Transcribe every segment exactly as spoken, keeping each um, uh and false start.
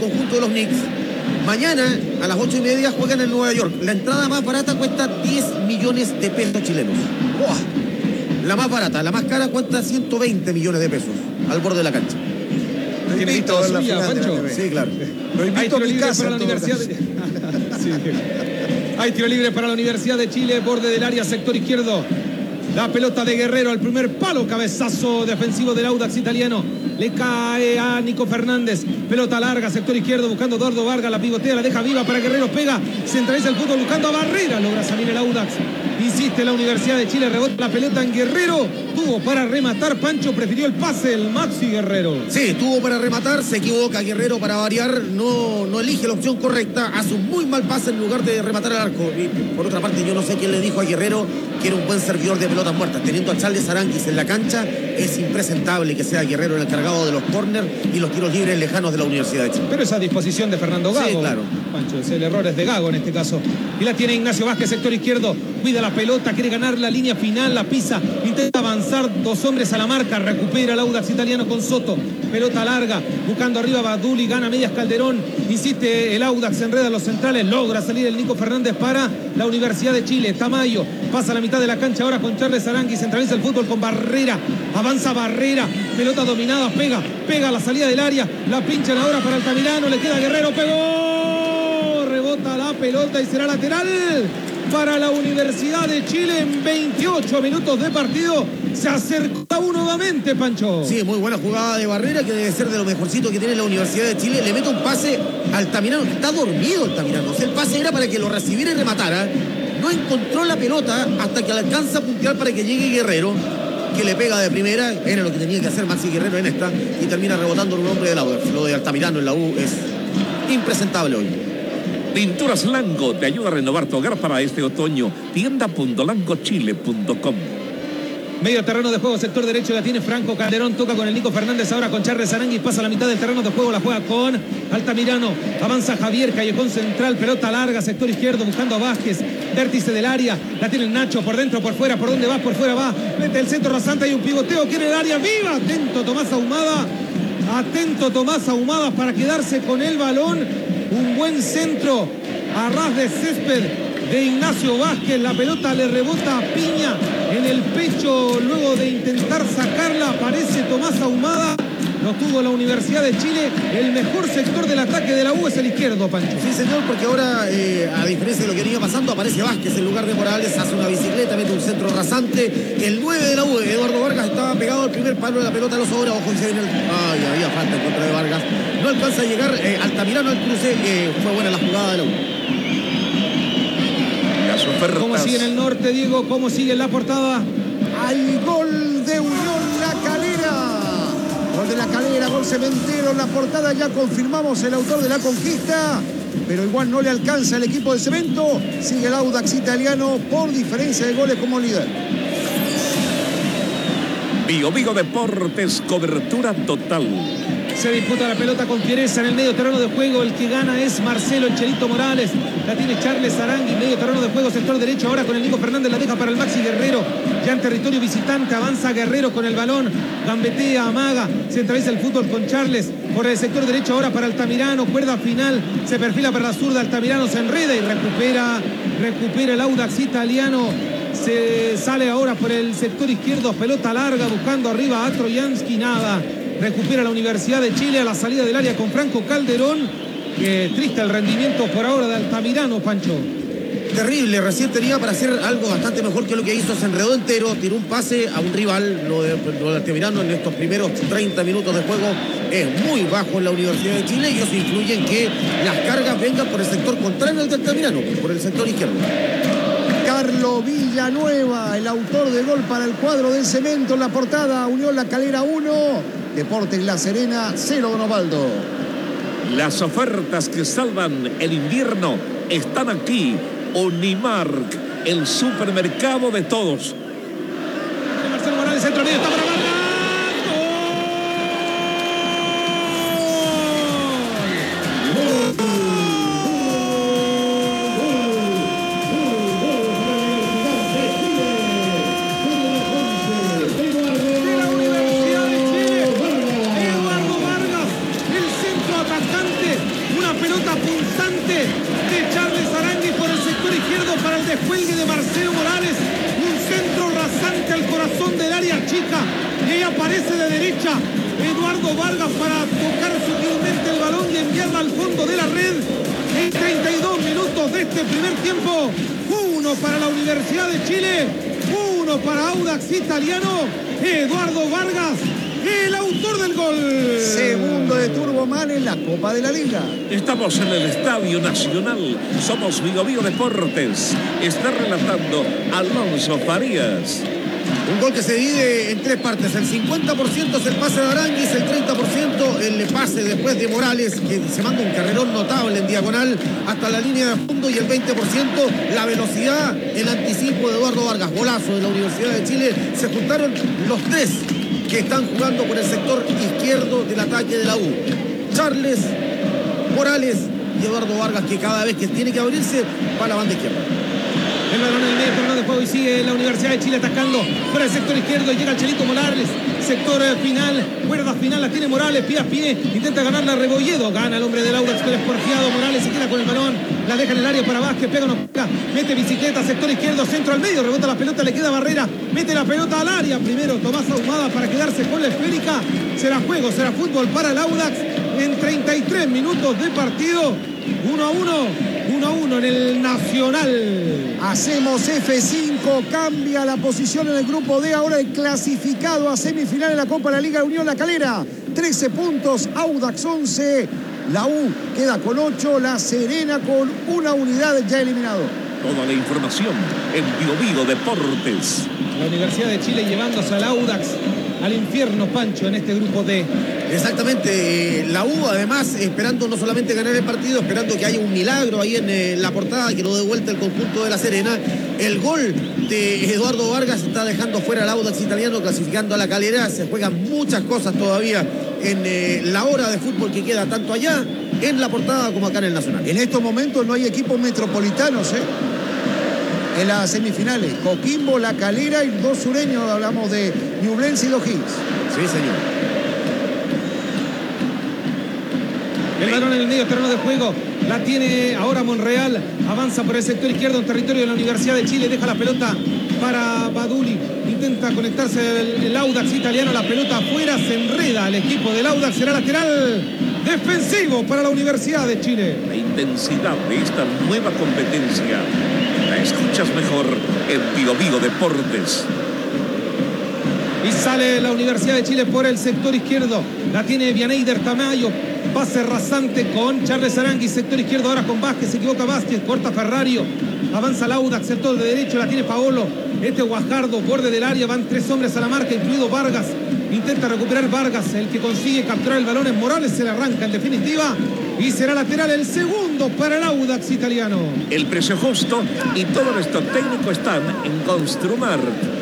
conjunto de los Knicks. Mañana a las ocho y media juegan en Nueva York. La entrada más barata cuesta diez millones de pesos chilenos. ¡Wow! La más barata, la más cara cuesta ciento veinte millones de pesos al borde de la cancha. ¿Tiene visto a ver la final de la T V? Sí, claro. Lo invito a mi casa para la Universidad de... sí. Hay tiro libre para la Universidad de Chile, borde del área, sector izquierdo. La pelota de Guerrero al primer palo, cabezazo defensivo del Audax italiano. Le cae a Nico Fernández. Pelota larga, sector izquierdo, buscando a Eduardo Vargas. La pivotea, la deja viva para Guerrero. Pega, centraliza el fútbol buscando a Barrera. Logra salir el Audax. Insiste la Universidad de Chile, rebota la pelota en Guerrero. Tuvo para rematar, Pancho prefirió el pase, el Maxi Guerrero. Sí, tuvo para rematar, se equivoca Guerrero para variar. No, no elige la opción correcta. Hace un muy mal pase en lugar de rematar al arco. Y por otra parte, yo no sé quién le dijo a Guerrero que era un buen servidor de pelotas muertas. Teniendo a Charles Aranguis en la cancha, es impresentable que sea Guerrero el encargado de los córner y los tiros libres lejanos de la Universidad de Chile. Pero esa disposición de Fernando Gago. Sí, claro. Pancho, es el error es de Gago en este caso. Y la tiene Ignacio Vázquez, sector izquierdo. Cuida la pelota, quiere ganar la línea final, la pisa. Intenta avanzar, dos hombres a la marca. Recupera el Audax italiano con Soto. Pelota larga, buscando arriba Baduli, gana medias Calderón. Insiste el Audax, se enreda los centrales. Logra salir el Nico Fernández para la Universidad de Chile. Tamayo pasa a la mitad de la cancha ahora con Charles Aranguis. Centraliza el fútbol con Barrera. Avanza Barrera. Pelota dominada, pega, pega a la salida del área. La pinchan ahora para Altamirano. Le queda Guerrero, pegó. Rebota la pelota y será lateral para la Universidad de Chile en veintiocho minutos de partido. Se acerca nuevamente, Pancho. Sí, muy buena jugada de Barrera, que debe ser de lo mejorcito que tiene la Universidad de Chile. Le mete un pase a Altamirano. Está dormido Altamirano. O sea, el pase era para que lo recibiera y rematara. No encontró la pelota hasta que le alcanza a puntear para que llegue Guerrero, que le pega de primera. Era lo que tenía que hacer Maxi Guerrero en esta, y termina rebotando en un hombre de la U. Lo de Altamirano en la U es impresentable hoy. Pinturas Lango te ayuda a renovar tu hogar para este otoño. tienda punto lango chile punto com. Medio terreno de juego, sector derecho, la tiene Franco Calderón, toca con el Nico Fernández, ahora con Charles Aranguis, pasa a la mitad del terreno de juego, la juega con Altamirano, avanza Javier, callejón central, pelota larga, sector izquierdo, buscando a Vázquez, vértice del área, la tiene el Nacho, por dentro, por fuera, por donde va, por fuera va, mete el centro rasante, hay un pivoteo, quiere el área, viva, atento Tomás Ahumada, atento Tomás Ahumada para quedarse con el balón, un buen centro a ras de césped de Ignacio Vázquez, la pelota le rebota a Piña en el pecho, luego de intentar sacarla, aparece Tomás Ahumada, lo tuvo la Universidad de Chile, el mejor sector del ataque de la U es el izquierdo, Pancho. Sí, señor, porque ahora, eh, a diferencia de lo que venía pasando, aparece Vázquez en lugar de Morales, hace una bicicleta, mete un centro rasante, el nueve de la U, Eduardo Vargas, estaba pegado al primer palo de la pelota, los sobra, ojo, y se viene el... Ay, había falta en contra de Vargas, no alcanza a llegar, eh, Altamirano al cruce, eh, fue buena la jugada de la U. ¿Cómo sigue en el norte, Diego? ¿Cómo sigue en la portada? Hay gol de Unión La Calera. Gol de La Calera, gol Cementero. En la portada ya confirmamos el autor de la conquista, pero igual no le alcanza el equipo de Cemento. Sigue el Audax italiano por diferencia de goles como líder. Bio Vigo Deportes, cobertura total. Se disputa la pelota con fiereza en el medio terreno de juego. El que gana es Marcelo El Chelito Morales. La tiene Charles Aranguis, medio terreno de juego, sector derecho. Ahora con el Nico Fernández, la deja para el Maxi Guerrero. Ya en territorio visitante, avanza Guerrero con el balón. Gambetea, amaga, centraliza el fútbol con Charles. Por el sector derecho ahora para Altamirano. Cuerda final, se perfila para la zurda. Altamirano se enreda y recupera, recupera el Audax italiano. Se sale ahora por el sector izquierdo, pelota larga, buscando arriba a Trojansky, nada. Recupera la Universidad de Chile a la salida del área con Franco Calderón. Que triste el rendimiento por ahora de Altamirano, Pancho. Terrible, recién tenía para hacer algo bastante mejor que lo que hizo, se enredó entero, tiró un pase a un rival. Lo de, lo de Altamirano en estos primeros treinta minutos de juego es muy bajo en la Universidad de Chile, y eso influye en que las cargas vengan por el sector contrario al de Altamirano, por el sector izquierdo. Carlos Villanueva, el autor de gol para el cuadro del Cemento en la portada. Unión La Calera uno, Deportes La Serena cero, don Osvaldo. Las ofertas que salvan el invierno están aquí. Unimark, el supermercado de todos. Marcelo Morales, centro medio, está para Vargas. punzante de Charles Aranguis por el sector izquierdo para el descuelgue de Marcelo Morales. Un centro rasante al corazón del área chica. Y ahí aparece de derecha Eduardo Vargas para tocar sutilmente el balón y enviarla al fondo de la red. En treinta y dos minutos de este primer tiempo, uno para la Universidad de Chile, uno para Audax Italiano. Eduardo Vargas, el autor del gol. Segundo de Turboman en la Copa de la Liga. Estamos en el Estadio Nacional. Somos Bío Bío Deportes. Está relatando Alonso Farías. Un gol que se divide en tres partes. El cincuenta por ciento es el pase de Aranguis, el treinta por ciento el pase después de Morales, que se manda un carrerón notable en diagonal hasta la línea de fondo, y el veinte por ciento la velocidad, el anticipo de Eduardo Vargas. Golazo de la Universidad de Chile. Se juntaron los tres que están jugando por el sector izquierdo del ataque de la U. Charles, Morales y Eduardo Vargas, que cada vez que tiene que abrirse va a la banda izquierda. El balón en el medio terreno de juego y sigue la Universidad de Chile atacando por el sector izquierdo. Llega el Chelito Morales, sector final, cuerda final, la tiene Morales, pie a pie, intenta ganar la Rebolledo, gana el hombre del Audax, pero es porfiado. Morales se queda con el balón, la deja en el área para Vázquez, pega, no pega, mete bicicleta, sector izquierdo, centro al medio, rebota la pelota, le queda Barrera, mete la pelota al área, primero Tomás Ahumada para quedarse con la esférica. Será juego, será fútbol para el Audax en treinta y tres minutos de partido. uno a uno, uno a uno en el Nacional. Hacemos F cinco, cambia la posición en el grupo D, ahora el clasificado a semifinal en la Copa de la Liga, Unión La Calera, trece puntos, Audax once, la U queda con ocho, La Serena con una unidad ya eliminado. Toda la información en Bío Bío Deportes. La Universidad de Chile llevándose al Audax al infierno, Pancho, en este grupo D. Exactamente, la U además esperando no solamente ganar el partido, esperando que haya un milagro ahí en eh, la portada que lo dé vuelta el conjunto de La Serena. El gol de Eduardo Vargas está dejando fuera al Audax Italiano, clasificando a La Calera. Se juegan muchas cosas todavía en eh, la hora de fútbol que queda tanto allá en la portada como acá en el Nacional. En estos momentos no hay equipos metropolitanos, ¿eh? En las semifinales, Coquimbo, La Calera y dos sureños, hablamos de Ñublense y O'Higgins. Sí, señor. El balón en el medio terreno de juego, la tiene ahora Monreal, avanza por el sector izquierdo en territorio de la Universidad de Chile, deja la pelota para Baduli, intenta conectarse el, el Audax Italiano, la pelota afuera, se enreda el equipo del Audax, será lateral defensivo para la Universidad de Chile. La intensidad de esta nueva competencia la escuchas mejor en Bío Bío Deportes. Y sale la Universidad de Chile por el sector izquierdo, la tiene Vianeyder Tamayo, pase rasante con Charles Aranguis, sector izquierdo ahora con Vázquez, se equivoca Vázquez, corta Ferrario, avanza el Audax, sector de derecho, la tiene Paolo, este Guajardo, borde del área, van tres hombres a la marca, incluido Vargas, intenta recuperar Vargas, el que consigue capturar el balón es Morales, se le arranca en definitiva y será lateral el segundo para el Audax Italiano. El precio justo y todo nuestro técnico están en Construmar.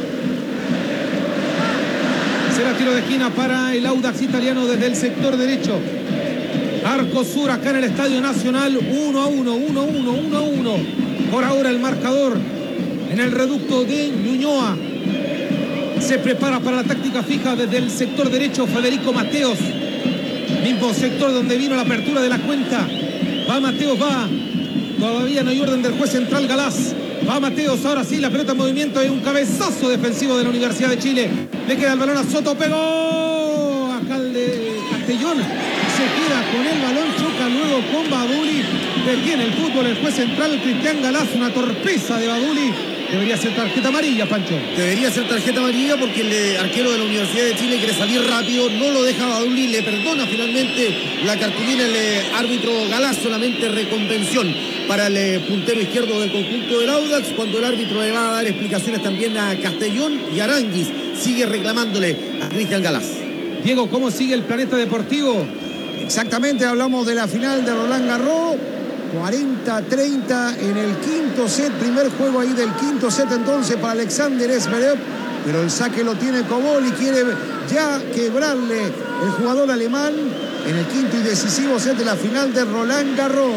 Será tiro de esquina para el Audax Italiano desde el sector derecho. Arco Sur acá en el Estadio Nacional, uno a uno, uno a uno, uno a uno. Por ahora el marcador en el reducto de Ñuñoa. Se prepara para la táctica fija desde el sector derecho Federico Mateos. Mismo sector donde vino la apertura de la cuenta. Va Mateos, va. Todavía no hay orden del juez central Galás. Va Mateos, ahora sí, la pelota en movimiento. Hay un cabezazo defensivo de la Universidad de Chile. Le queda el balón a Soto, pegó. Acá el de Castellón. Se queda con el balón, choca luego con Baduli. Detiene el fútbol el juez central Cristian Galás. Una torpeza de Baduli. Debería ser tarjeta amarilla, Pancho. Debería ser tarjeta amarilla porque el eh, arquero de la Universidad de Chile quiere salir rápido, no lo deja Baduli, le perdona finalmente la cartulina el eh, árbitro Galás, solamente reconvención para el eh, puntero izquierdo del conjunto del Audax, cuando el árbitro le va a dar explicaciones también a Castellón, y Aranguis sigue reclamándole a Cristian Galás. Diego, ¿cómo sigue el Planeta Deportivo? Exactamente, hablamos de la final de Roland Garros. cuarenta a treinta en el quinto set, primer juego ahí del quinto set entonces para Alexander Zverev, pero el saque lo tiene Kobol y quiere ya quebrarle el jugador alemán en el quinto y decisivo set de la final de Roland Garros.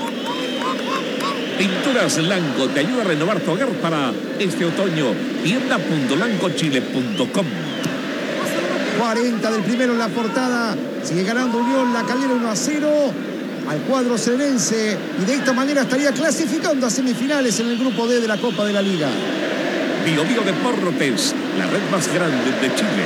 Pinturas Lanco te ayuda a renovar tu hogar para este otoño. tienda punto lanco chile punto com. cuarenta del primero en la portada, sigue ganando Unión La Calera uno a cero. al cuadro serense y de esta manera estaría clasificando a semifinales en el grupo D de la Copa de la Liga. Bio Bio Deportes, la red más grande de Chile.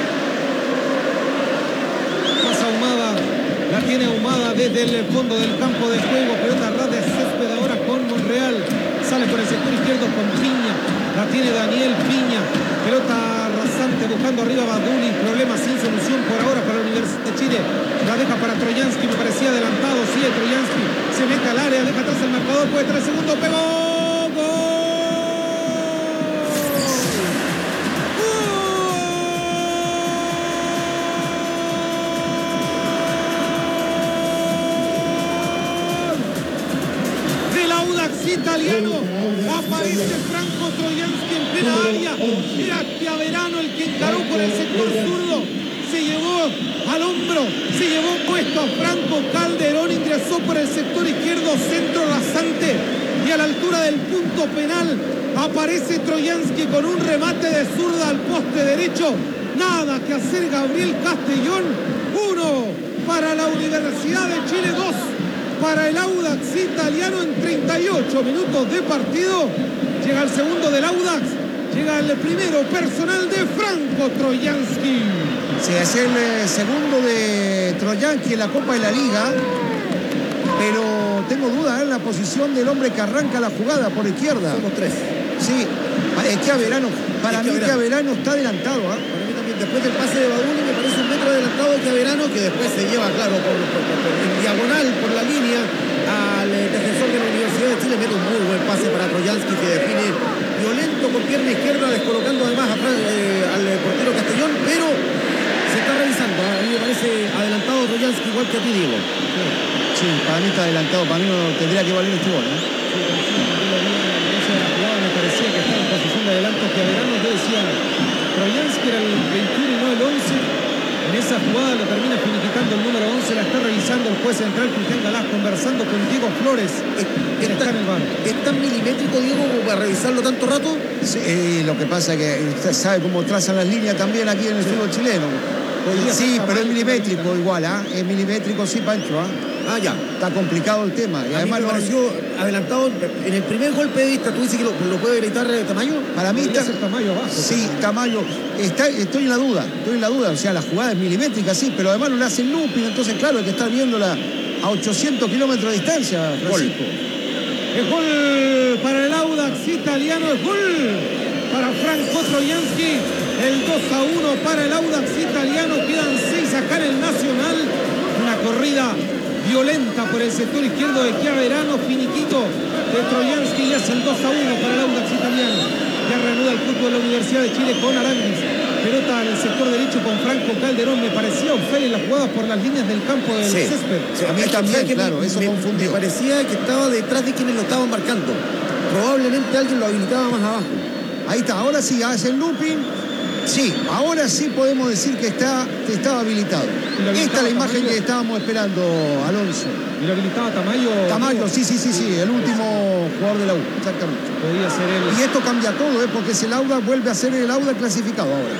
Más ahumada, la tiene ahumada desde el fondo del campo de juego. Pelota ras de césped ahora con Monreal. Sale por el sector izquierdo con Piña. La tiene Daniel Piña. Pelota rasante buscando arriba Baduli. Problemas sin solución por ahora para la Universidad de Chile. La deja para Troyansky. Me parecía adelantado. Sigue Troyansky. Se mete al área. Deja atrás el marcador. Puede tres segundos. Pegó. Italiano, aparece Franco Troyansky en plena área. Era Chiaverano el que encaró por el sector zurdo. Se llevó al hombro, se llevó puesto a Franco Calderón, ingresó por el sector izquierdo, centro rasante y a la altura del punto penal aparece Troyansky con un remate de zurda al poste derecho. Nada que hacer Gabriel Castellón. Uno para la Universidad de Chile, dos para el Audax Italiano en treinta y ocho minutos de partido. Llega el segundo del Audax, llega el primero personal de Franco Troyansky. Sí, es el eh, segundo de Troyansky en la Copa de la Liga, pero tengo dudas en la posición del hombre que arranca la jugada por izquierda. Somos tres. Sí, es que Averano, para mí que Averano está adelantado. ¿eh? Para mí también, después del pase de Baduli me parece un metro adelantado que Averano, que después se lleva, claro, por, por, por, por, en diagonal por la línea al eh, defensor de la Universidad de Chile. Mete un muy buen pase para Troyansky que define violento con pierna izquierda, descolocando además a Fran, eh, al portero Castellón, pero se está revisando. A mí me parece adelantado Troyansky, igual que a ti, Diego. Sí, para mí está adelantado, para mí no tendría que valer este gol. ¿eh? Me parecía que estaba en posición de adelanto que Averano. Yo decía, Troyansky era el veintiuno y no el once. En esa jugada lo termina finiquitando el número once. La está revisando el juez central Cristian Galás, conversando con Diego Flores. Es, está, en el bar. ¿Es tan milimétrico, Diego, como para revisarlo tanto rato? Sí, eh, lo que pasa es que usted sabe cómo trazan las líneas también aquí en el fútbol chileno. Sí, pero es milimétrico igual, ¿ah? ¿eh? Es milimétrico, sí, Pancho, ¿ah? ¿eh? Ah, ya. Está complicado el tema. Y a además mí me pareció lo... adelantado en el primer golpe de vista. ¿Tú dices que lo, lo puede gritar Tamayo? Para mí está... Tamayo abajo. Sí, Tamayo. Está, estoy en la duda, estoy en la duda. O sea, la jugada es milimétrica, sí, pero además no le hacen looping. Entonces, claro, hay que estar viéndola a ochocientos kilómetros de distancia, Francisco. Es gol para el Audax Italiano, es gol para Franco Troyansky. El dos a uno para el Audax Italiano. Quedan seis acá en el Nacional. Una corrida violenta por el sector izquierdo de Chiaverano, finiquito de Troyansky, y es el dos a uno para el Audax Italiano. Ya reanuda el fútbol de la Universidad de Chile con Aranguis. Pelota en el sector derecho con Franco Calderón. Me parecía offside en las jugadas por las líneas del campo del sí, césped. Sí, a mí también, claro, me, eso me, confundió. Me parecía que estaba detrás de quienes lo estaban marcando. Probablemente alguien lo habilitaba más abajo. Ahí está, ahora sí, hace el looping. Sí, ahora sí podemos decir que está, que estaba habilitado. Esta es la imagen Tamayo que estábamos esperando, Alonso. ¿Y lo habilitaba Tamayo? Tamayo, sí, sí, sí, sí, el último jugador de la U, exactamente. Podía ser él. Y esto cambia todo, ¿eh? Porque si el Audax vuelve a ser el Audax clasificado ahora.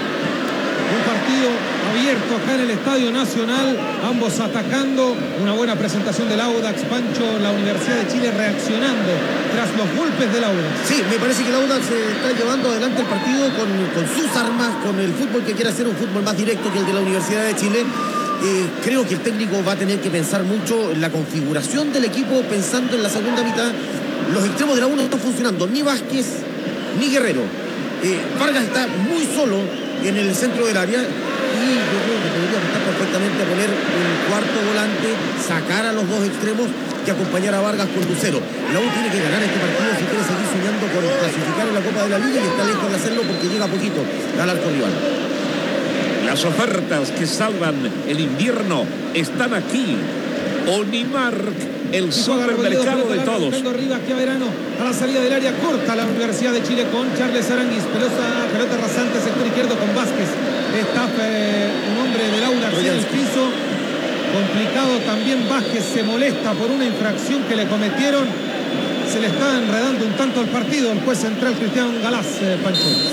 Un partido abierto acá en el Estadio Nacional, ambos atacando. Una buena presentación del Audax, Pancho. La Universidad de Chile reaccionando tras los golpes del Audax. Sí, me parece que el Audax está llevando adelante el partido con, con sus armas, con el fútbol que quiere hacer, un fútbol más directo que el de la Universidad de Chile. Eh, creo que el técnico va a tener que pensar mucho en la configuración del equipo, pensando en la segunda mitad. Los extremos de la U no están funcionando, ni Vázquez ni Guerrero. Eh, Vargas está muy solo en el centro del área, y yo creo que podría estar perfectamente a poner un cuarto volante, sacar a los dos extremos y acompañar a Vargas con Lucero. La U tiene que ganar este partido si quiere seguir soñando con clasificar en la Copa de la Liga, y está lejos de hacerlo porque llega poquito al arco rival. Las ofertas que salvan el invierno están aquí. Onimark, el supermercado de todos. Arriba Chiaverano a la salida del área corta la Universidad de Chile con Charles Aranguis. Pelota, pelota rasante, sector izquierdo con Vázquez. Está eh, un hombre del Audax en el piso. Complicado también. Vázquez se molesta por una infracción que le cometieron. Se le está enredando un tanto al partido el juez central Cristian Galás, eh, Pancho. Sí, me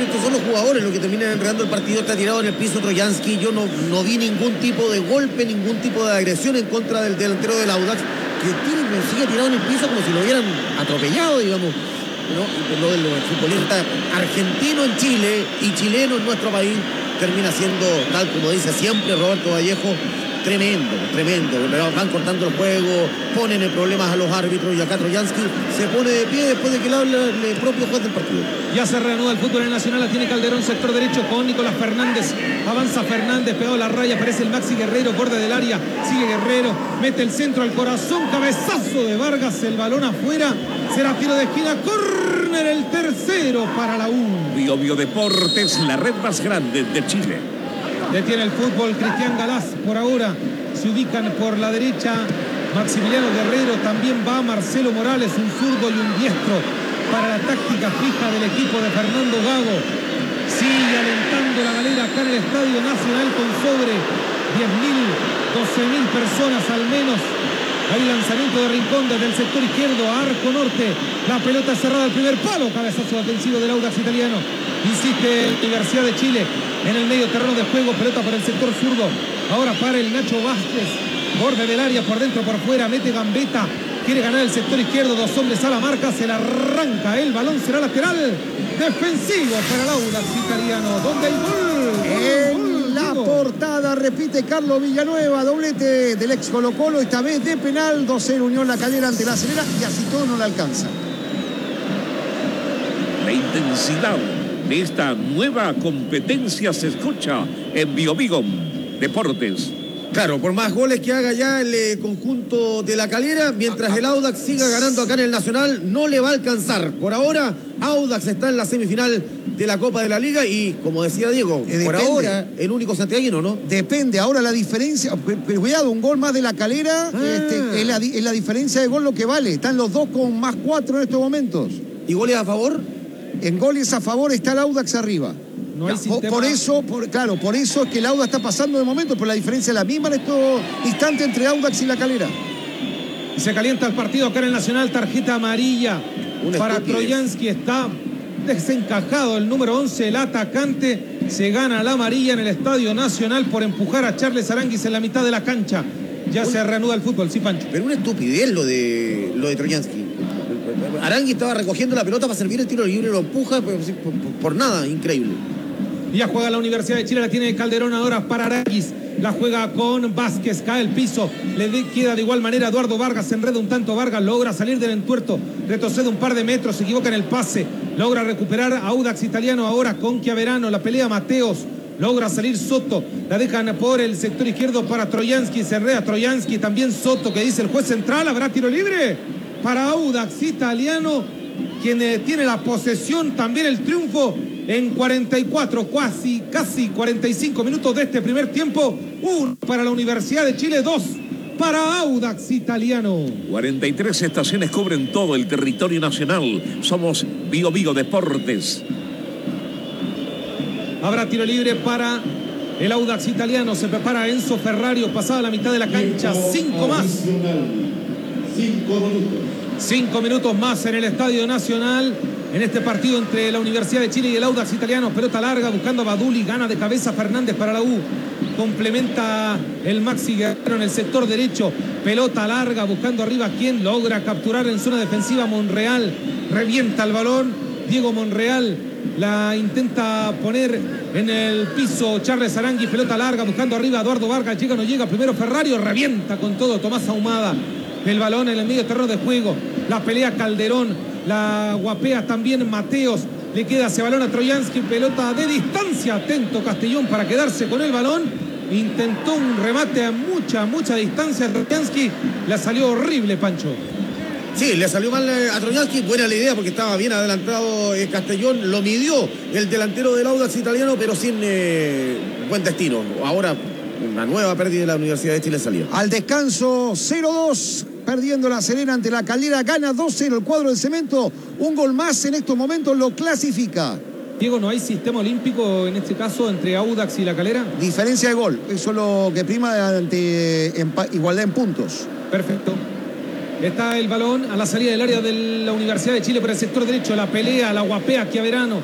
estos son los jugadores los que terminan enredando el partido. Está tirado en el piso Troyansky. Yo no, no vi ningún tipo de golpe, ningún tipo de agresión en contra del delantero del Audax, que tiene, sigue tirado en el piso como si lo hubieran atropellado, digamos. ¿No? Lo del futbolista argentino en Chile y chileno en nuestro país termina siendo, tal como dice siempre Roberto Vallejo, tremendo, tremendo. Van cortando el juego, ponen en problemas a los árbitros y acá Troyansky se pone de pie después de que le habla el propio juez del partido. Ya se reanuda el fútbol en Nacional, la tiene Calderón, sector derecho con Nicolás Fernández. Avanza Fernández, pegado a la raya, aparece el Maxi Guerrero, borde del área, sigue Guerrero, mete el centro al corazón, cabezazo de Vargas, el balón afuera, será tiro de esquina, córner, el tercero para la U. Bio Bio Deportes, la red más grande de Chile. Detiene el fútbol Cristian Galás por ahora. Se ubican por la derecha Maximiliano Guerrero. También va Marcelo Morales, un zurdo y un diestro para la táctica fija del equipo de Fernando Gago. Sigue alentando la galera acá en el Estadio Nacional con sobre diez mil, doce mil personas al menos. Hay lanzamiento de Rincón desde el sector izquierdo a arco norte. La pelota cerrada al primer palo. Cabezazo defensivo del Audax italiano. Insiste la Universidad de Chile en el medio terreno de juego. Pelota para el sector zurdo. Ahora para el Nacho Vázquez. Borde del área, por dentro, por fuera. Mete gambeta. Quiere ganar el sector izquierdo. Dos hombres a la marca. Se la arranca. El balón será lateral. Defensivo para el Audax italiano. ¿Dónde hay gol? En la portada repite Carlos Villanueva, doblete del ex Colo Colo, esta vez de penal. Dos cero Unión La Calera ante la Serena, y así todo no le alcanza. La intensidad de esta nueva competencia se escucha en Bio Bio Deportes. Claro, por más goles que haga ya el eh, conjunto de La Calera, mientras el Audax siga ganando acá en el Nacional, no le va a alcanzar. Por ahora, Audax está en la semifinal de la Copa de la Liga y, como decía Diego, Eh, por depende. ahora, el único santiaguino, ¿no? Depende, ahora la diferencia, pero cuidado, un gol más de La Calera, Ah. este, es, la, di- es la diferencia de gol lo que vale. Están los dos con más cuatro en estos momentos. ¿Y goles a favor? En goles a favor está el Audax arriba. No hay Ya, sistema. Por eso, por, claro, por eso es que el Audax está pasando de momento, pero la diferencia es la misma en estos instantes entre Audax y La Calera. Se calienta el partido acá en el Nacional. Tarjeta amarilla Una para estupidez. Troyansky. Está desencajado el número once, el atacante. Se gana la amarilla en el Estadio Nacional por empujar a Charles Aranguis en la mitad de la cancha. Ya Uy. se reanuda el fútbol, sí, Pancho. Pero una estupidez lo de, lo de Troyansky. Arangui estaba recogiendo la pelota para servir el tiro libre, lo empuja por, por, por nada, increíble. Ya juega la Universidad de Chile, la tiene Calderón ahora para Aranguis. La juega con Vázquez, cae el piso. Le de- queda de igual manera Eduardo Vargas, se enreda un tanto Vargas, logra salir del entuerto, retrocede un par de metros, se equivoca en el pase, logra recuperar a Audax italiano ahora con Chiaverano, la pelea Mateos, logra salir Soto, la dejan por el sector izquierdo para Troyansky, se enreda Troyansky, también Soto, que dice el juez central, habrá tiro libre para Audax italiano, quien eh, tiene la posesión, también el triunfo en cuarenta y cuatro, casi, casi cuarenta y cinco minutos de este primer tiempo. Uno para la Universidad de Chile, dos para Audax italiano. cuarenta y tres estaciones cubren todo el territorio nacional. Somos Bio Bio Deportes. Habrá tiro libre para el Audax italiano. Se prepara Enzo Ferrario, pasada la mitad de la cancha. Cinco más. Cinco minutos. Cinco minutos más en el Estadio Nacional. En este partido entre la Universidad de Chile y el Audax italiano. Pelota larga buscando a Baduli. Gana de cabeza Fernández para la U. Complementa el Maxi Guerrero en el sector derecho. Pelota larga buscando arriba. ¿Quién logra capturar en zona defensiva? Monreal. Revienta el balón. Diego Monreal la intenta poner en el piso Charles Aranguis. Pelota larga buscando arriba Eduardo Vargas. Llega o no llega. Primero Ferrario. Revienta con todo Tomás Ahumada. El balón en el medio terreno de juego. La pelea Calderón. La guapea también Mateos. Le queda ese balón a Troyansky. Pelota de distancia. Atento Castellón para quedarse con el balón. Intentó un remate a mucha, mucha distancia. Troyansky la salió horrible, Pancho. Sí, le salió mal a Troyansky, buena la idea porque estaba bien adelantado eh, Castellón, lo midió el delantero del Audax italiano, pero sin eh, buen destino. Ahora una nueva pérdida de la Universidad de Chile salía. Al descanso, cero dos, perdiendo la Serena ante la Calera, gana dos cero el cuadro del Cemento. Un gol más en estos momentos lo clasifica. Diego, ¿no hay sistema olímpico en este caso entre Audax y La Calera? Diferencia de gol, eso es lo que prima ante empa- igualdad en puntos. Perfecto. Está el balón a la salida del área de la Universidad de Chile por el sector derecho. La pelea, la guapea Chiaverano.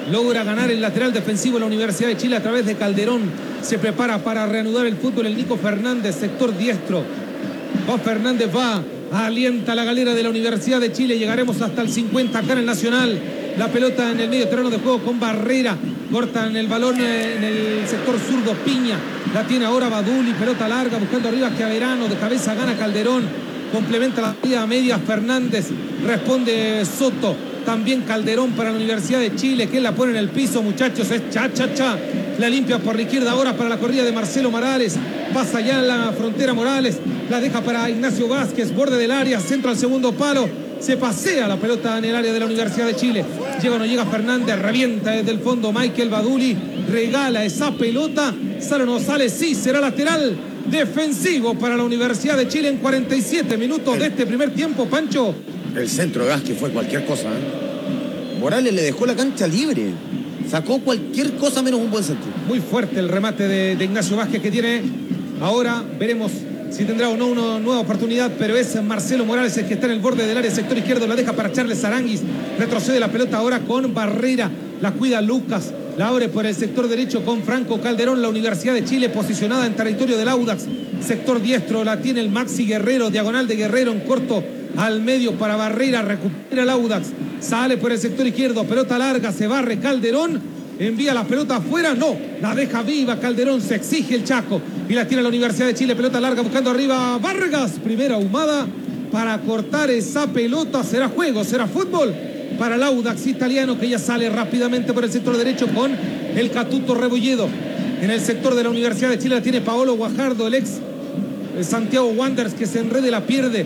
logra ganar el lateral defensivo la Universidad de Chile a través de Calderón. Se prepara para reanudar el fútbol el Nico Fernández, sector diestro. Va Fernández, va, alienta la galera de la Universidad de Chile. Llegaremos hasta el cincuenta acá en el Nacional. La pelota en el medio terreno de juego con Barrera. Cortan el balón en el sector zurdo, Piña. La tiene ahora Baduli, pelota larga, buscando arriba que Averano. De cabeza gana Calderón. Complementa la salida media Fernández. Responde Soto. También Calderón para la Universidad de Chile. Que la pone en el piso, muchachos. Es cha, cha, cha. La limpia por la izquierda ahora para la corrida de Marcelo Morales. Pasa ya en la frontera Morales. La deja para Ignacio Vázquez. Borde del área. Centro al segundo palo. Se pasea la pelota en el área de la Universidad de Chile. Llega o no llega Fernández. Revienta desde el fondo Michael Baduli. Regala esa pelota. Sale o no sale. Sí, será lateral defensivo para la Universidad de Chile en cuarenta y siete minutos de este primer tiempo, Pancho. El centro de Vázquez fue cualquier cosa, ¿eh? Morales le dejó la cancha libre. Sacó cualquier cosa menos un buen centro. Muy fuerte el remate de, de Ignacio Vázquez que tiene. Ahora veremos si tendrá o no una nueva oportunidad, pero es Marcelo Morales el que está en el borde del área, sector izquierdo, la deja para Charles Aranguis. Retrocede la pelota ahora con Barrera. La cuida Lucas. La abre por el sector derecho con Franco Calderón. La Universidad de Chile posicionada en territorio del Audax. Sector diestro la tiene el Maxi Guerrero. Diagonal de Guerrero en corto al medio para Barrera. Recupera el Audax. Sale por el sector izquierdo. Pelota larga. Se barre Calderón. Envía la pelota afuera. No. La deja viva Calderón. Se exige el Chaco. Y la tiene la Universidad de Chile. Pelota larga buscando arriba Vargas. Primera ahumada para cortar esa pelota. Será juego. Será fútbol para el Audax italiano, que ya sale rápidamente por el sector derecho con el Catuto Rebolledo. En el sector de la Universidad de Chile la tiene Paolo Guajardo, el ex Santiago Wanderers, que se enrede, la pierde.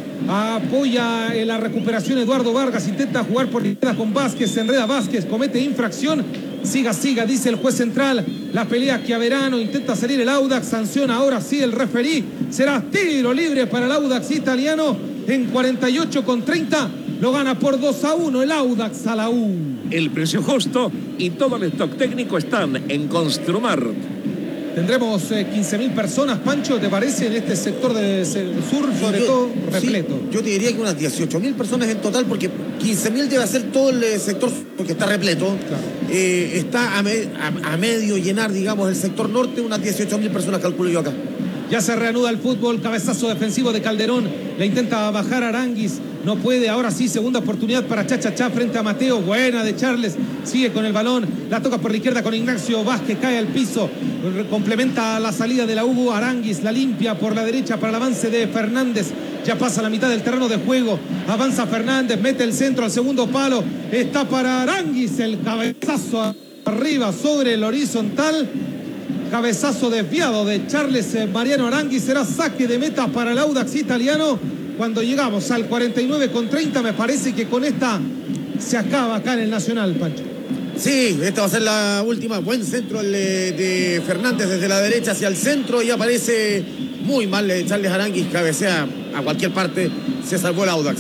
Apoya en la recuperación Eduardo Vargas, intenta jugar por izquierda con Vázquez, se enreda Vázquez, comete infracción. Siga, siga, dice el juez central. La pelea que Averano, intenta salir el Audax, sanciona ahora sí el referí. Será tiro libre para el Audax italiano en cuarenta y ocho con treinta. Lo gana por dos a uno el Audax a la U. El precio justo y todo el stock técnico están en Construmart. Tendremos eh, quince mil personas, Pancho, ¿te parece? En este sector del sur, sobre yo, todo, repleto. Sí, yo te diría que unas dieciocho mil personas en total, porque quince mil debe ser todo el sector, porque está repleto. Claro. Eh, está a, me, a, a medio llenar, digamos, el sector norte, unas dieciocho mil personas, calculo yo acá. Ya se reanuda el fútbol, cabezazo defensivo de Calderón, le intenta bajar Aranguis, no puede, ahora sí, segunda oportunidad para Cha-Cha-Cha frente a Mateo, buena de Charles, sigue con el balón, la toca por la izquierda con Ignacio Vázquez, cae al piso, complementa la salida de la Hugo Aranguis, la limpia por la derecha para el avance de Fernández, ya pasa la mitad del terreno de juego, avanza Fernández, mete el centro al segundo palo, está para Aranguis, el cabezazo arriba sobre el horizontal. Cabezazo desviado de Charles Mariano Aranguis. Será saque de meta para el Audax italiano. Cuando llegamos al cuarenta y nueve con treinta, me parece que con esta se acaba acá en el Nacional, Pancho. Sí, esta va a ser la última. Buen centro de, de Fernández desde la derecha hacia el centro y aparece muy mal Charles Aranguis. Cabecea a cualquier parte. Se salvó el Audax.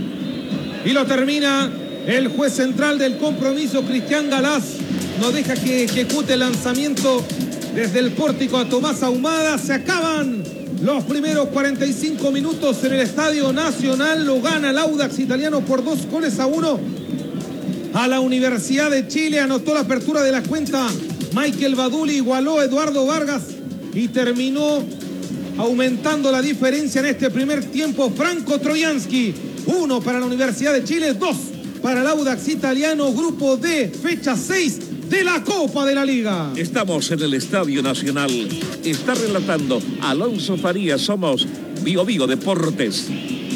Y lo termina el juez central del compromiso, Cristian Galás. No deja que ejecute el lanzamiento desde el pórtico a Tomás Ahumada. Se acaban los primeros cuarenta y cinco minutos en el Estadio Nacional. Lo gana el Audax italiano por dos goles a uno a la Universidad de Chile. Anotó la apertura de la cuenta Michael Baduli, igualó a Eduardo Vargas y terminó aumentando la diferencia en este primer tiempo Franco Trojansky. Uno para la Universidad de Chile, dos para el Audax italiano. Grupo D, fecha seis de la Copa de la Liga. Estamos en el Estadio Nacional. Está relatando Alonso Farías. Somos Bio Bio Deportes.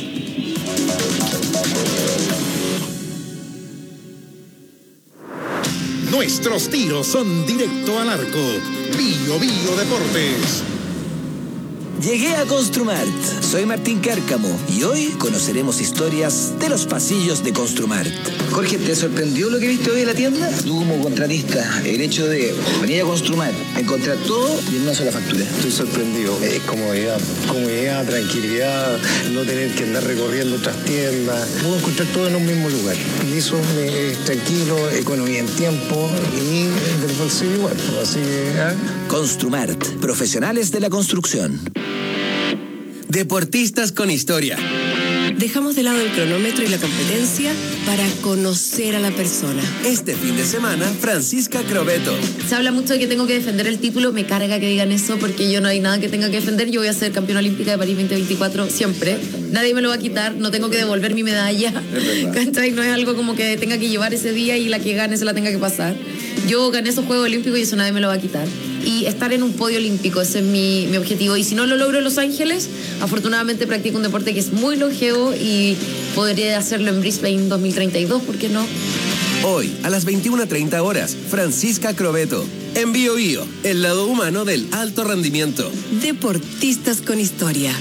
Nuestros tiros son directo al arco. Bio Bio Deportes. Llegué a Construmart, soy Martín Cárcamo y hoy conoceremos historias de los pasillos de Construmart. Jorge, ¿te sorprendió lo que viste hoy en la tienda? Tú como contratista, el hecho de venir a Construmart, encontrar todo y en una sola factura. Estoy sorprendido, es comodidad, comodidad, tranquilidad, no tener que andar recorriendo otras tiendas. Puedo encontrar todo en un mismo lugar y eso es tranquilo, economía en tiempo y del bolsillo igual, así que... ¿eh? Construmart, profesionales de la construcción. Deportistas con historia, Dejamos de lado el cronómetro y la competencia para conocer a la persona. Este fin de semana, Francisca Crobeto. Se habla mucho de que tengo que defender el título. Me carga que digan eso porque yo no hay nada que tenga que defender. Yo voy a ser campeona olímpica de París veinte veinticuatro siempre. Nadie me lo va a quitar. No tengo que devolver mi medalla. ¿Cachai? No es algo como que tenga que llevar ese día y la que gane se la tenga que pasar. Yo gané esos Juegos Olímpicos y eso nadie me lo va a quitar. Y estar en un podio olímpico, ese es mi, mi objetivo. Y si no lo logro en Los Ángeles, afortunadamente practico un deporte que es muy longevo y podría hacerlo en Brisbane dos mil treinta y dos, ¿por qué no? Hoy, a las veintiuna treinta horas, Francisca Crobeto. En Bio Bio, el lado humano del alto rendimiento. Deportistas con historia.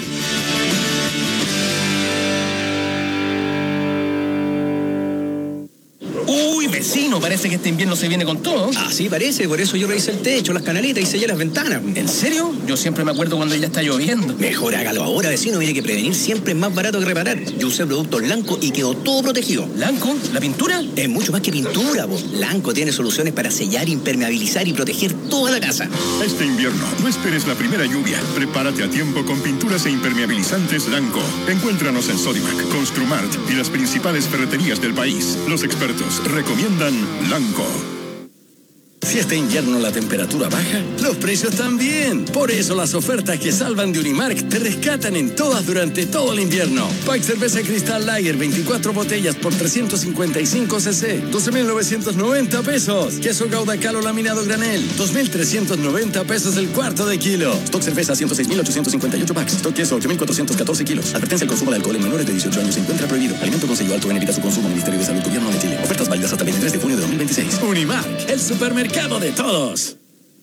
Uy, vecino, parece que este invierno se viene con todo. Ah, sí, parece. Por eso yo revisé el techo, las canaletas y sellé las ventanas. ¿En serio? Yo siempre me acuerdo cuando ya está lloviendo. Mejor hágalo ahora, vecino. Mire que prevenir siempre es más barato que reparar. Yo usé productos Lanco y quedó todo protegido. ¿Lanco? ¿La pintura? Es mucho más que pintura, vos. Lanco tiene soluciones para sellar, impermeabilizar y proteger toda la casa. Este invierno, no esperes la primera lluvia. Prepárate a tiempo con pinturas e impermeabilizantes Lanco. Encuéntranos en Sodimac, Construmart y las principales ferreterías del país. Los expertos recomiendan Lanco. Si este invierno la temperatura baja, los precios también. Por eso las ofertas que salvan de Unimark te rescatan en todas durante todo el invierno. Pack cerveza Cristal Lager, veinticuatro botellas por trescientos cincuenta y cinco centilitros, doce mil novecientos noventa pesos. Queso Gouda Calo laminado granel, dos mil trescientos noventa pesos el cuarto de kilo. Stock cerveza, ciento seis mil ochocientos cincuenta y ocho packs. Stock queso, ocho mil cuatrocientos catorce kilos. Advertencia: el consumo de alcohol en menores de dieciocho años se encuentra prohibido. Alimento con sello alto en evita su consumo. Ministerio de Salud, Gobierno de Chile. Ofertas válidas hasta el veintitrés de junio de dos mil veintiséis. Unimark, el supermercado de todos.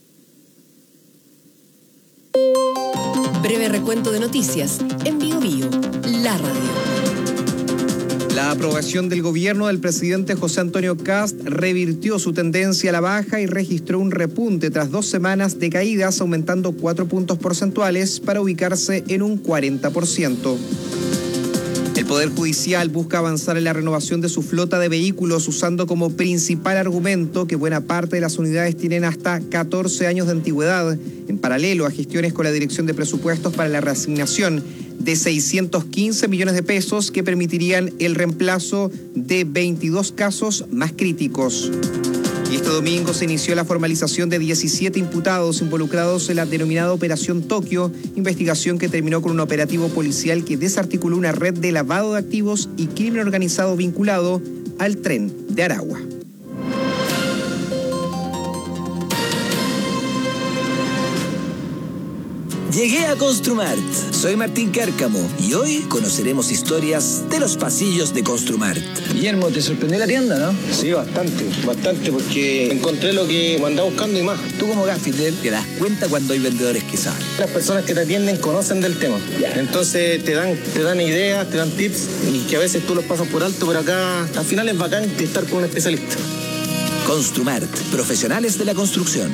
Breve recuento de noticias en Bio Bio, la radio. La aprobación del gobierno del presidente José Antonio Kast revirtió su tendencia a la baja y registró un repunte tras dos semanas de caídas, aumentando cuatro puntos porcentuales para ubicarse en un cuarenta por ciento. El Poder Judicial busca avanzar en la renovación de su flota de vehículos usando como principal argumento que buena parte de las unidades tienen hasta catorce años de antigüedad, en paralelo a gestiones con la Dirección de Presupuestos para la reasignación de seiscientos quince millones de pesos que permitirían el reemplazo de veintidós casos más críticos. Y este domingo se inició la formalización de diecisiete imputados involucrados en la denominada Operación Tokio, investigación que terminó con un operativo policial que desarticuló una red de lavado de activos y crimen organizado vinculado al tren de Aragua. Llegué a Construmart. Soy Martín Cárcamo y hoy conoceremos historias de los pasillos de Construmart. Guillermo, ¿te sorprendió la tienda, no? Sí, bastante, bastante, porque encontré lo que andaba buscando y más. Tú como gaffiter te das cuenta cuando hay vendedores que saben. Las personas que te atienden conocen del tema. Yeah. Entonces te dan, te dan ideas, te dan tips y que a veces tú los pasas por alto, pero acá al final es bacán estar con un especialista. Construmart, profesionales de la construcción.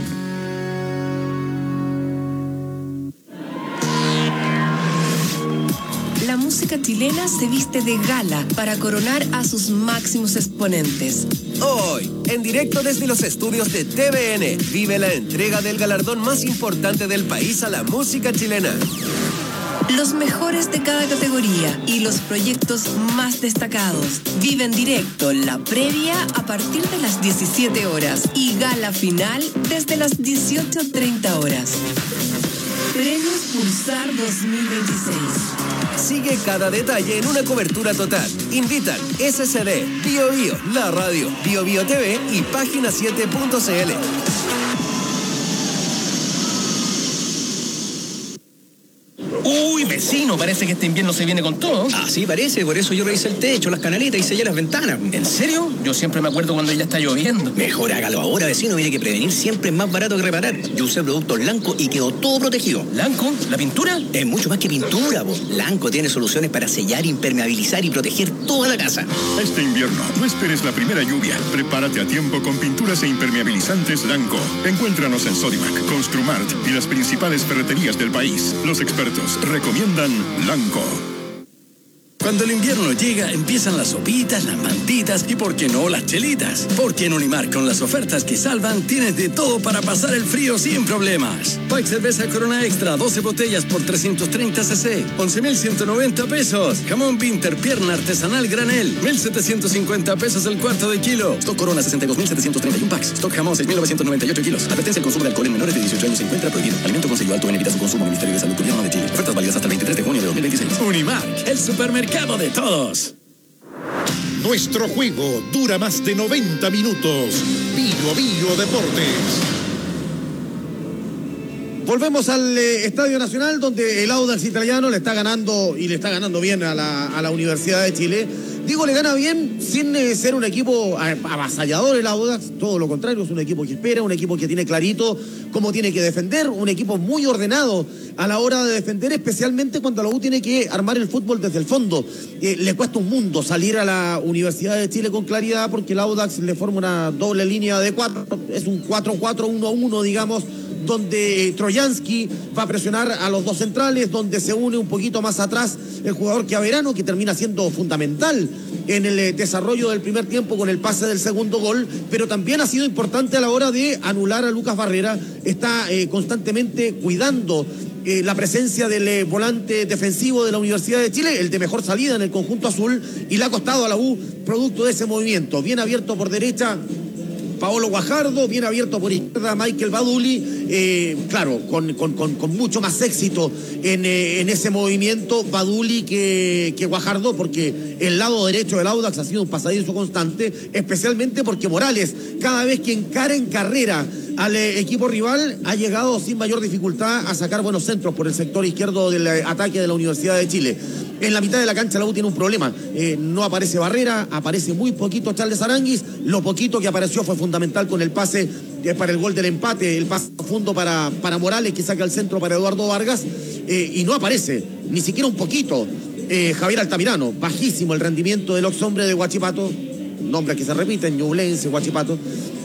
La música chilena se viste de gala para coronar a sus máximos exponentes. Hoy, en directo desde los estudios de T V N, vive la entrega del galardón más importante del país a la música chilena. Los mejores de cada categoría y los proyectos más destacados. Vive en directo la previa a partir de las diecisiete horas y gala final desde las dieciocho treinta horas. Premios Pulsar dos mil veintiséis. Sigue cada detalle en una cobertura total. Invitan S C D, Bio Bio, la radio, Bio Bio T V y página siete punto c l. Uy, vecino, parece que este invierno se viene con todo. Ah, sí, parece. Por eso yo revisé el techo, las canaletas y sellé las ventanas. ¿En serio? Yo siempre me acuerdo cuando ya está lloviendo. Mejor hágalo ahora, vecino. Mire que prevenir siempre es más barato que reparar. Yo usé productos Lanco y quedó todo protegido. ¿Lanco? ¿La pintura? Es mucho más que pintura, vos. Lanco tiene soluciones para sellar, impermeabilizar y proteger toda la casa. Este invierno, no esperes la primera lluvia. Prepárate a tiempo con pinturas e impermeabilizantes Lanco. Encuéntranos en Sodimac, Construmart y las principales ferreterías del país. Los expertos recomiendan Lanco. Cuando el invierno llega, empiezan las sopitas, las mantitas y, ¿por qué no, las chelitas? Porque en Unimark, con las ofertas que salvan, tienes de todo para pasar el frío sin problemas. Pack cerveza Corona Extra, doce botellas por trescientos treinta cc, once mil ciento noventa pesos. Jamón Pinter, pierna artesanal granel, mil setecientos cincuenta pesos el cuarto de kilo. Stock Corona, sesenta y dos mil setecientos treinta y uno packs. Stock jamón, seis mil novecientos noventa y ocho kilos. Advertencia: el consumo de alcohol en menores de dieciocho años se encuentra prohibido. Alimento con sello alto en evita su consumo. Ministerio de Salud, Gobierno de Chile. Ofertas válidas hasta el veintitrés de junio de dos mil veintiséis. Unimark, el supermercado de todos. Nuestro juego dura más de noventa minutos. Bio Bio Deportes. Volvemos al eh, Estadio Nacional, donde el Audax italiano le está ganando, y le está ganando bien a la, a la Universidad de Chile. Digo, le gana bien sin eh, ser un equipo avasallador el Audax, todo lo contrario, es un equipo que espera, un equipo que tiene clarito cómo tiene que defender, un equipo muy ordenado a la hora de defender, especialmente cuando la U tiene que armar el fútbol desde el fondo. Eh, le cuesta un mundo salir a la Universidad de Chile con claridad, porque el Audax le forma una doble línea de cuatro, es un cuatro cuatro uno uno, digamos, donde eh, Trojansky va a presionar a los dos centrales, donde se une un poquito más atrás el jugador Chiaverano, que termina siendo fundamental en el eh, desarrollo del primer tiempo con el pase del segundo gol, pero también ha sido importante a la hora de anular a Lucas Barrera. Está eh, constantemente cuidando eh, la presencia del eh, volante defensivo de la Universidad de Chile, el de mejor salida en el conjunto azul, y le ha costado a la U producto de ese movimiento. Bien abierto por derecha Paolo Guajardo, bien abierto por izquierda Michael Baduli, eh, claro, con, con, con, con mucho más éxito en, eh, en ese movimiento Baduli que, que Guajardo, porque el lado derecho del Audax ha sido un pasadizo constante, especialmente porque Morales, cada vez que encara en carrera al eh, equipo rival, ha llegado sin mayor dificultad a sacar buenos centros por el sector izquierdo del eh, ataque de la Universidad de Chile. En la mitad de la cancha la U tiene un problema, eh, no aparece Barrera, aparece muy poquito Charles Aranguis, lo poquito que apareció fue fundamental con el pase eh, para el gol del empate, el pase profundo para, para Morales, que saca el centro para Eduardo Vargas, eh, y no aparece, ni siquiera un poquito, eh, Javier Altamirano. Bajísimo el rendimiento del ex hombre de Huachipato, nombre que se repite, Ñublense, Huachipato,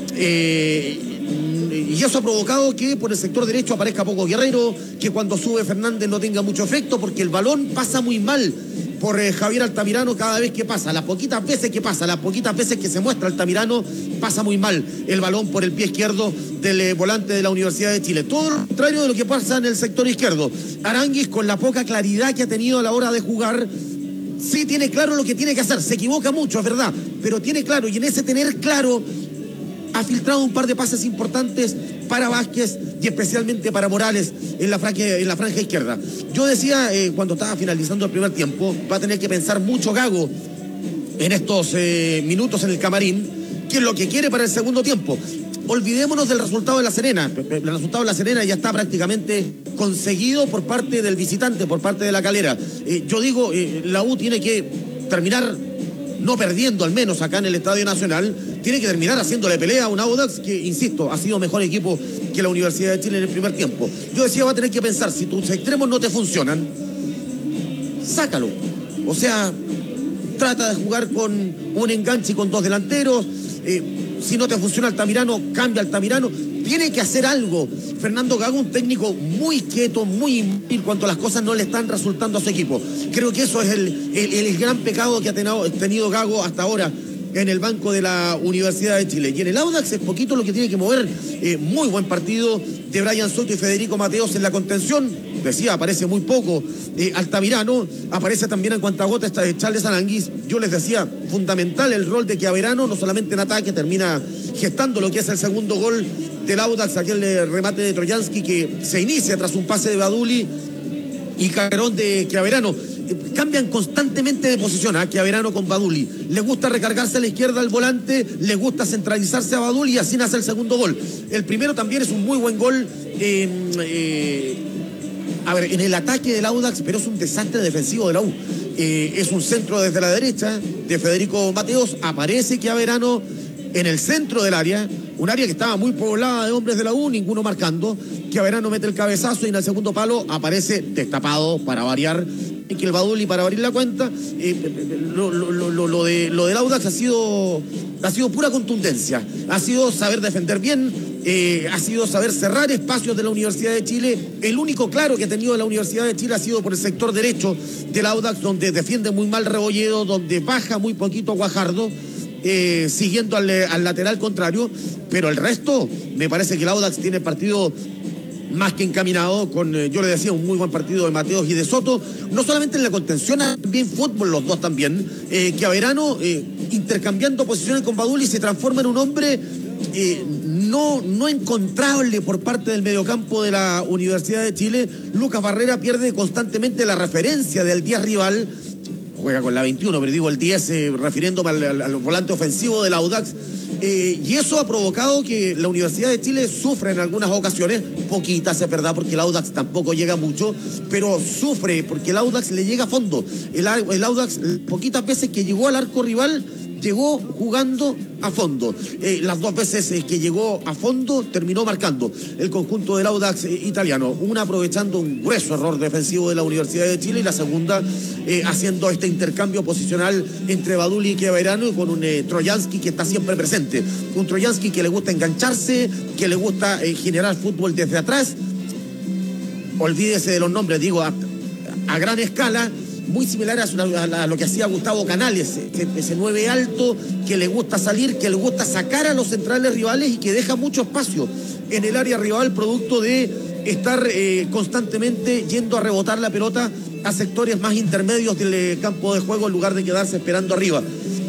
eh, y eso ha provocado que por el sector derecho aparezca poco Guerrero, que cuando sube Fernández no tenga mucho efecto, porque el balón pasa muy mal por eh, Javier Altamirano cada vez que pasa, las poquitas veces que pasa, las poquitas veces que se muestra Altamirano, pasa muy mal el balón por el pie izquierdo del eh, volante de la Universidad de Chile. Todo lo contrario de lo que pasa en el sector izquierdo. Aranguis, con la poca claridad que ha tenido a la hora de jugar, sí tiene claro lo que tiene que hacer, se equivoca mucho, es verdad, pero tiene claro, y en ese tener claro ha filtrado un par de pases importantes para Vázquez y especialmente para Morales en la franja, en la franja izquierda. Yo decía eh, cuando estaba finalizando el primer tiempo, va a tener que pensar mucho Gago en estos eh, minutos en el camarín, qué es lo que quiere para el segundo tiempo. Olvidémonos del resultado de La Serena. El resultado de La Serena ya está prácticamente conseguido por parte del visitante, por parte de La Calera. Eh, yo digo, eh, la U tiene que terminar no perdiendo, al menos acá en el Estadio Nacional, tiene que terminar haciéndole pelea a un Audax que, insisto, ha sido mejor equipo que la Universidad de Chile en el primer tiempo. Yo decía, va a tener que pensar, si tus extremos no te funcionan, sácalo. O sea, trata de jugar con un enganche y con dos delanteros. Eh, si no te funciona Altamirano, cambia Altamirano. Tiene que hacer algo. Fernando Gago, un técnico muy quieto, muy inútil cuando las cosas no le están resultando a su equipo. Creo que eso es el, el, el gran pecado que ha tenido, tenido Gago hasta ahora en el banco de la Universidad de Chile. Y en el Audax es poquito lo que tiene que mover. Eh, muy buen partido de Brian Soto y Federico Mateos en la contención. Decía, aparece muy poco eh, Altamirano, aparece también en cuantagota esta de Charles Aranguis. Yo les decía, fundamental el rol de Chiaverano, no solamente en ataque, termina gestando lo que es el segundo gol del Audax, aquel eh, remate de Trojansky que se inicia tras un pase de Baduli y carrerón de Chiaverano. Eh, cambian constantemente de posición a Chiaverano con Baduli. Le gusta recargarse a la izquierda al volante, le gusta centralizarse a Baduli y así nace el segundo gol. El primero también es un muy buen gol. Eh, eh, A ver, en el ataque del Audax, pero es un desastre defensivo de la U. Eh, es un centro desde la derecha de Federico Mateos. Aparece Chiaverano en el centro del área, un área que estaba muy poblada de hombres de la U, ninguno marcando. Chiaverano mete el cabezazo y en el segundo palo aparece destapado para variar Michael Baduli para abrir la cuenta. Eh, lo, lo, lo, lo, de, lo del Audax ha sido, ha sido pura contundencia, ha sido saber defender bien. eh, ha sido saber cerrar espacios de la Universidad de Chile. El único claro que ha tenido la Universidad de Chile ha sido por el sector derecho del Audax, donde defiende muy mal Rebolledo, donde baja muy poquito Guajardo, eh, siguiendo al, al lateral contrario, pero el resto, me parece que el Audax tiene partido más que encaminado, con, eh, yo le decía, un muy buen partido de Mateos y de Soto, no solamente en la contención, también fútbol los dos también, eh, que a Verano, eh, intercambiando posiciones con Baduli, se transforma en un hombre eh, no, no encontrable por parte del mediocampo de la Universidad de Chile. Lucas Barrera pierde constantemente la referencia del diez rival, juega con la veintiuno, pero digo el diez, eh, refiriéndome al, al, al volante ofensivo del Audax. Eh, y eso ha provocado que la Universidad de Chile sufra en algunas ocasiones, poquitas es verdad, porque el Audax tampoco llega mucho, pero sufre porque el Audax le llega a fondo. El, el Audax, poquitas veces que llegó al arco rival, llegó jugando a fondo. Eh, las dos veces eh, que llegó a fondo, terminó marcando el conjunto del Audax eh, italiano. Una aprovechando un grueso error defensivo de la Universidad de Chile, y la segunda eh, haciendo este intercambio posicional entre Baduli y Chiaverano, con un eh, Trojansky que está siempre presente. Un Trojansky que le gusta engancharse, que le gusta eh, generar fútbol desde atrás. Olvídese de los nombres, digo, a, a gran escala, muy similar a, a, a lo que hacía Gustavo Canales, ese, ese nueve alto que le gusta salir, que le gusta sacar a los centrales rivales y que deja mucho espacio en el área rival, producto de estar eh, constantemente yendo a rebotar la pelota a sectores más intermedios del eh, campo de juego en lugar de quedarse esperando arriba.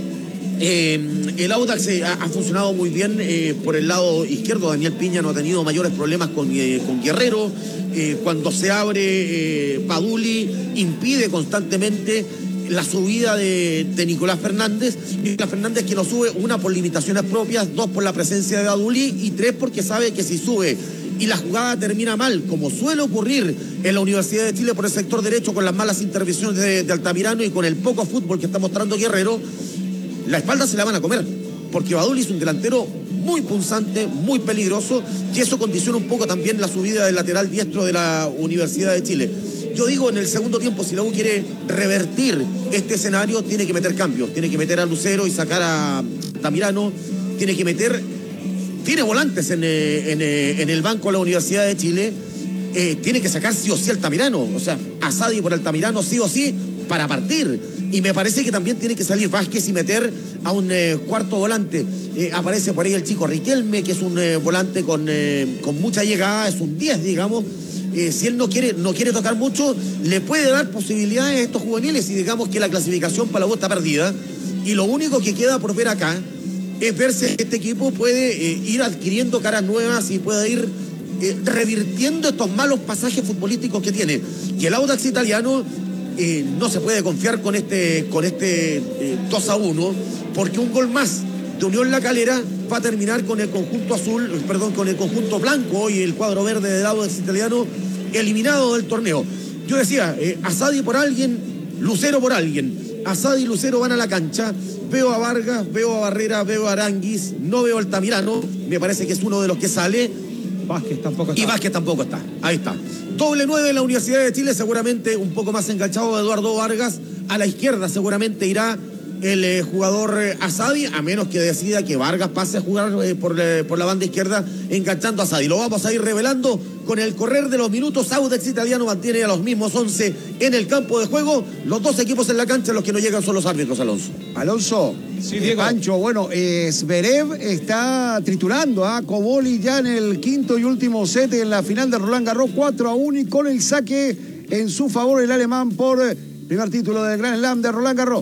Eh, el Audax eh, ha, ha funcionado muy bien eh, por el lado izquierdo. Daniel Piña no ha tenido mayores problemas con, eh, con Guerrero. Eh, cuando se abre eh, Baduli, impide constantemente la subida de, de Nicolás Fernández. Nicolás Fernández que no sube, una por limitaciones propias, dos por la presencia de Baduli y tres porque sabe que si sube y la jugada termina mal, como suele ocurrir en la Universidad de Chile por el sector derecho, con las malas intervenciones de, de Altamirano y con el poco fútbol que está mostrando Guerrero, la espalda se la van a comer, porque Baduli es un delantero muy punzante, muy peligroso, y eso condiciona un poco también la subida del lateral diestro de la Universidad de Chile. Yo digo, en el segundo tiempo, si la U quiere revertir este escenario, tiene que meter cambios, tiene que meter a Lucero y sacar a Tamirano, tiene que meter, tiene volantes en, en, en el banco de la Universidad de Chile, eh, tiene que sacar sí o sí al Tamirano, o sea, a Sadi por el Tamirano sí o sí, para partir. Y me parece que también tiene que salir Vázquez y meter a un eh, cuarto volante. Eh, aparece por ahí el chico Riquelme, que es un eh, volante con, eh, con mucha llegada, es un diez, digamos. Eh, si él no quiere, no quiere tocar mucho, le puede dar posibilidades a estos juveniles, y digamos que la clasificación para la U está perdida. Y lo único que queda por ver acá es ver si este equipo puede eh, ir adquiriendo caras nuevas y puede ir eh, revirtiendo estos malos pasajes futbolísticos que tiene. Y el Audax italiano Eh, no se puede confiar con este, con este eh, dos a uno, porque un gol más de Unión La Calera va a terminar con el conjunto azul, perdón, con el conjunto blanco y el cuadro verde del Audax italiano eliminado del torneo. Yo decía, eh, Asadi por alguien, Lucero por alguien. Asadi y Lucero van a la cancha. Veo a Vargas, veo a Barrera, veo a Aranguis, no veo al Tamirano, me parece que es uno de los que sale. Vázquez tampoco está. Y Vázquez tampoco está. Ahí está. Doble nueve en la Universidad de Chile, seguramente un poco más enganchado de Eduardo Vargas. A la izquierda seguramente irá el eh, jugador eh, Asadi, a menos que decida que Vargas pase a jugar eh, por, eh, por la banda izquierda, enganchando a Asadi. Lo vamos a ir revelando con el correr de los minutos. Audax italiano mantiene a los mismos once en el campo de juego. Los dos equipos en la cancha, los que no llegan son los árbitros, Alonso. Alonso, sí, eh, Diego. Pancho, bueno, eh, Zverev está triturando a Coboli ya en el quinto y último set en la final de Roland Garros, cuatro a uno, y con el saque en su favor el alemán por eh, primer título del Grand Slam de Roland Garros.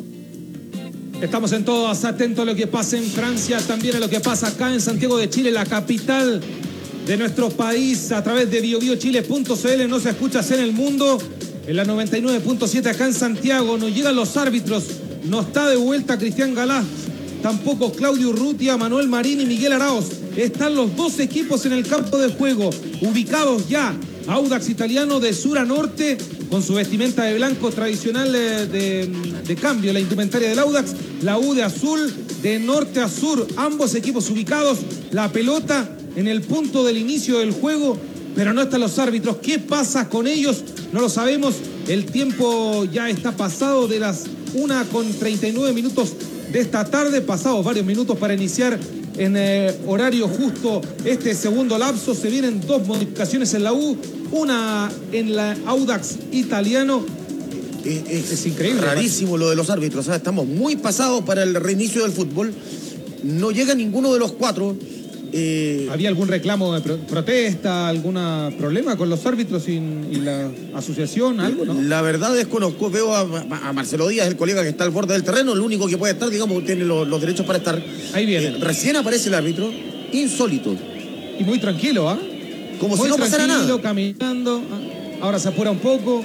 Estamos en todas atentos a lo que pasa en Francia, también a lo que pasa acá en Santiago de Chile, la capital de nuestro país, a través de bio bio chile punto c l. Nos escuchas en el mundo, en la noventa y nueve punto siete acá en Santiago. Nos llegan los árbitros, no está de vuelta Cristian Galá, tampoco Claudio Urrutia, Manuel Marín y Miguel Arauz. Están los dos equipos en el campo de juego, ubicados ya. Audax italiano de sur a norte, con su vestimenta de blanco tradicional de, de, de cambio, la indumentaria del Audax. La U de azul, de norte a sur, ambos equipos ubicados. La pelota en el punto del inicio del juego, pero no están los árbitros. ¿Qué pasa con ellos? No lo sabemos. El tiempo ya está pasado de las una con treinta y nueve minutos de esta tarde, pasados varios minutos para iniciar en eh, horario justo este segundo lapso. Se vienen dos modificaciones en la U, una en la Audax Italiano. Es, es, es increíble. Rarísimo lo de los árbitros, ¿sabes? Estamos muy pasados para el reinicio del fútbol. No llega ninguno de los cuatro. Eh, ¿Había algún reclamo de pro protesta, algún problema con los árbitros y, y la asociación, algo, no? La verdad desconozco, veo a, a Marcelo Díaz, el colega que está al borde del terreno, el único que puede estar, digamos, tiene los, los derechos para estar. Ahí viene. Eh, recién aparece el árbitro, insólito. Y muy tranquilo, ¿ah? ¿eh? Como muy si no pasara nada. Caminando, ahora se apura un poco,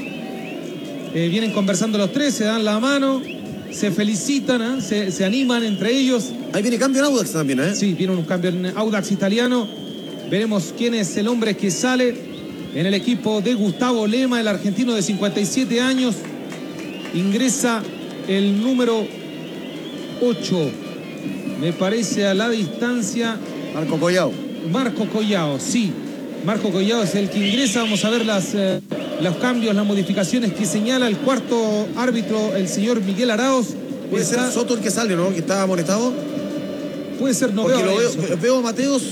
eh, vienen conversando los tres, se dan la mano, se felicitan, ¿eh? se, se animan entre ellos. Ahí viene cambio en Audax también, ¿eh? Sí, viene un cambio en Audax Italiano. Veremos quién es el hombre que sale en el equipo de Gustavo Lema, el argentino de cincuenta y siete años. Ingresa el número ocho, me parece a la distancia. Marco Collao. Marco Collao, sí. Marco Collao es el que ingresa. Vamos a ver las, eh, los cambios, las modificaciones que señala el cuarto árbitro, el señor Miguel Arauz. Puede Está... ser Soto el que sale, ¿no? Que está amonestado. Puede ser, no Porque veo, lo veo, Soto. veo a Mateos.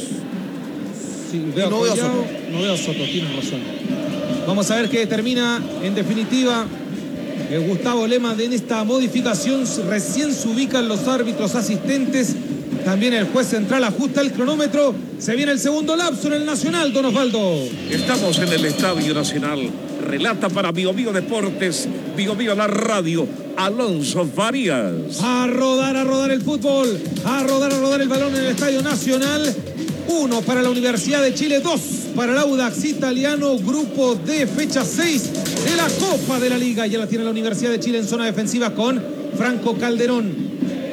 Sí, veo no a veo a Collao, Soto. no veo a Soto, tienes razón. Vamos a ver qué determina en definitiva eh, Gustavo Lema en esta modificación. Recién se ubican los árbitros asistentes. También el juez central ajusta el cronómetro. Se viene el segundo lapso en el Nacional, don Osvaldo. Estamos en el Estadio Nacional. Relata para Bio Bio Deportes, Bio Bio la radio, Alonso Farías. A rodar, a rodar el fútbol, a rodar, a rodar el balón en el Estadio Nacional. Uno para la Universidad de Chile, dos para el Audax Italiano, grupo D, fecha seis de la Copa de la Liga. Ya la tiene la Universidad de Chile en zona defensiva con Franco Calderón.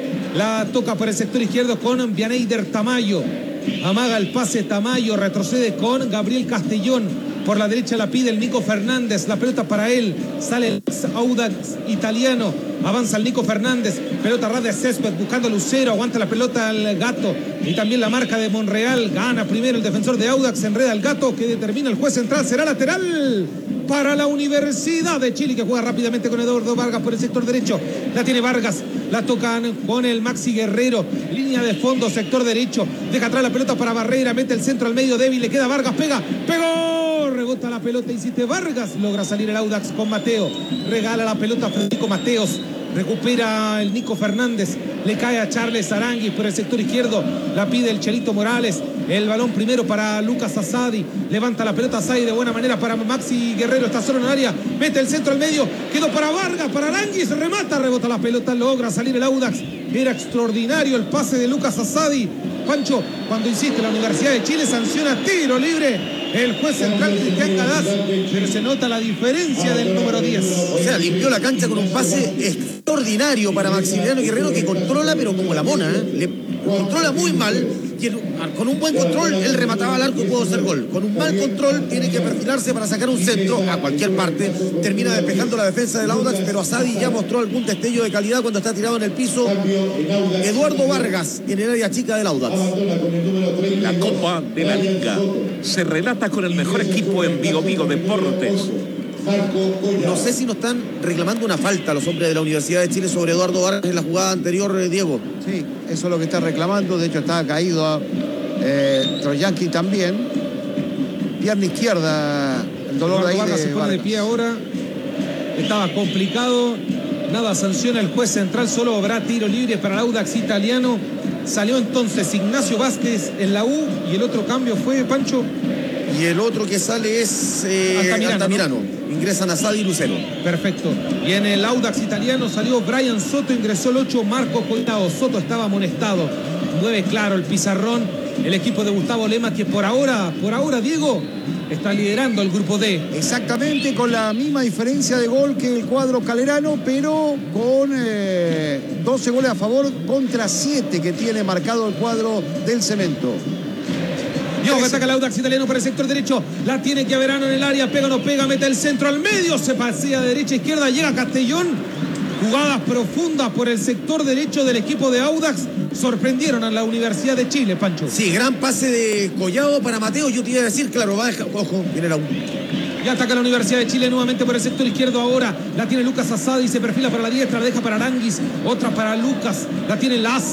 La toca por el sector izquierdo con Vianeyder Tamayo. Amaga el pase Tamayo, retrocede con Gabriel Castellón. Por la derecha la pide el Nico Fernández, la pelota para él, sale el Audax Italiano, avanza el Nico Fernández, pelota ras de césped buscando Lucero, aguanta la pelota al Gato y también la marca de Monreal, gana primero el defensor de Audax, enreda al Gato que determina el juez central, será lateral para la Universidad de Chile que juega rápidamente con Eduardo Vargas por el sector derecho, la tiene Vargas, la tocan con el Maxi Guerrero, línea de fondo, sector derecho, deja atrás la pelota para Barrera, mete el centro al medio débil, le queda Vargas, pega, pegó, rebota la pelota, insiste Vargas, logra salir el Audax con Mateo, regala la pelota a Federico Mateos, recupera el Nico Fernández, le cae a Charles Aranguis por el sector izquierdo, la pide el Chelito Morales, el balón primero para Lucas Asadi, levanta la pelota Asadi de buena manera para Maxi Guerrero, está solo en el área, mete el centro al medio, quedó para Vargas, para Aranguis, remata, rebota la pelota, logra salir el Audax, era extraordinario el pase de Lucas Asadi. Pancho, cuando insiste la Universidad de Chile, sanciona tiro libre el juez central Cristian Galaz, pero se nota la diferencia del número diez. O sea, limpió la cancha con un pase extraordinario para Maximiliano Guerrero, que controla, pero como la mona, ¿eh? Le controla muy mal. Y con un buen control, él remataba al arco y pudo hacer gol. Con un mal control, tiene que perfilarse para sacar un centro a cualquier parte. Termina despejando la defensa del Audax, pero Asadi ya mostró algún destello de calidad cuando está tirado en el piso. Eduardo Vargas, en el área chica del Audax. La Copa de la Liga se relata con el mejor equipo en Bio Bio Deportes. No sé si nos están reclamando una falta los hombres de la Universidad de Chile sobre Eduardo Vargas en la jugada anterior, Diego. Sí, eso es lo que está reclamando. De hecho, está caído eh, Troyanqui también. Pierna izquierda, el dolor Eduardo de ahí Vargas de se pone Vargas. de pie ahora. Estaba complicado. Nada sanciona el juez central, solo habrá tiro libre para el Audax Italiano. Salió entonces Ignacio Vázquez en la U y el otro cambio fue Pancho. Y el otro que sale es eh, Altamirano, Altamirano. ¿no? Ingresan Asadi y Lucero. Perfecto. Y en el Audax Italiano salió Brian Soto, ingresó el ocho, Marco Collao. Soto estaba amonestado. Mueve claro el pizarrón el equipo de Gustavo Lema, que por ahora, por ahora, Diego, está liderando el grupo D. Exactamente, con la misma diferencia de gol que el cuadro calerano, pero con eh, doce goles a favor contra siete que tiene marcado el cuadro del Cemento. Diego que ataca el Audax Italiano por el sector derecho, la tiene Chiaverano en el área, pega o no pega, mete el centro al medio, se pasea de derecha a izquierda, llega Castellón, jugadas profundas por el sector derecho del equipo de Audax, sorprendieron a la Universidad de Chile, Pancho. Sí, gran pase de Collao para Mateo, yo te iba a decir, claro, baja, ojo, viene la U. Ya ataca la Universidad de Chile nuevamente por el sector izquierdo ahora. La tiene Lucas Asadi, se perfila para la diestra, la deja para Aranguis. Otra para Lucas, la tiene Las.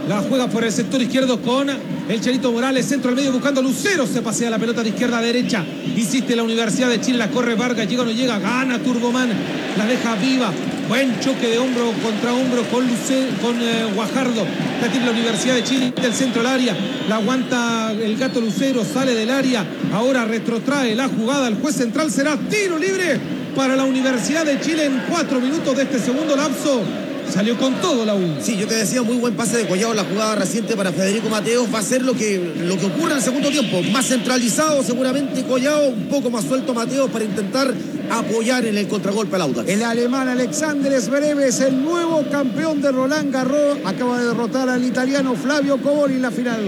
La juega por el sector izquierdo con el Chelito Morales, centro al medio buscando a Lucero, se pasea la pelota de izquierda a derecha, insiste la Universidad de Chile, la corre Vargas, llega o no llega, gana Turboman, la deja viva, buen choque de hombro contra hombro con Lucero, con eh, Guajardo, la tiene la Universidad de Chile, del centro al área, la aguanta el Gato Lucero, sale del área, ahora retrotrae la jugada, el juez central será tiro libre para la Universidad de Chile en cuatro minutos de este segundo lapso. Salió con todo la U. Sí, yo te decía, muy buen pase de Collado, la jugada reciente para Federico Mateos. Va a ser lo que, lo que ocurre en el segundo tiempo. Más centralizado seguramente Collado, un poco más suelto Mateos para intentar apoyar en el contragolpe al Audax. El alemán Alexander Zverev es el nuevo campeón de Roland Garros. Acaba de derrotar al italiano Flavio Cobori en la final.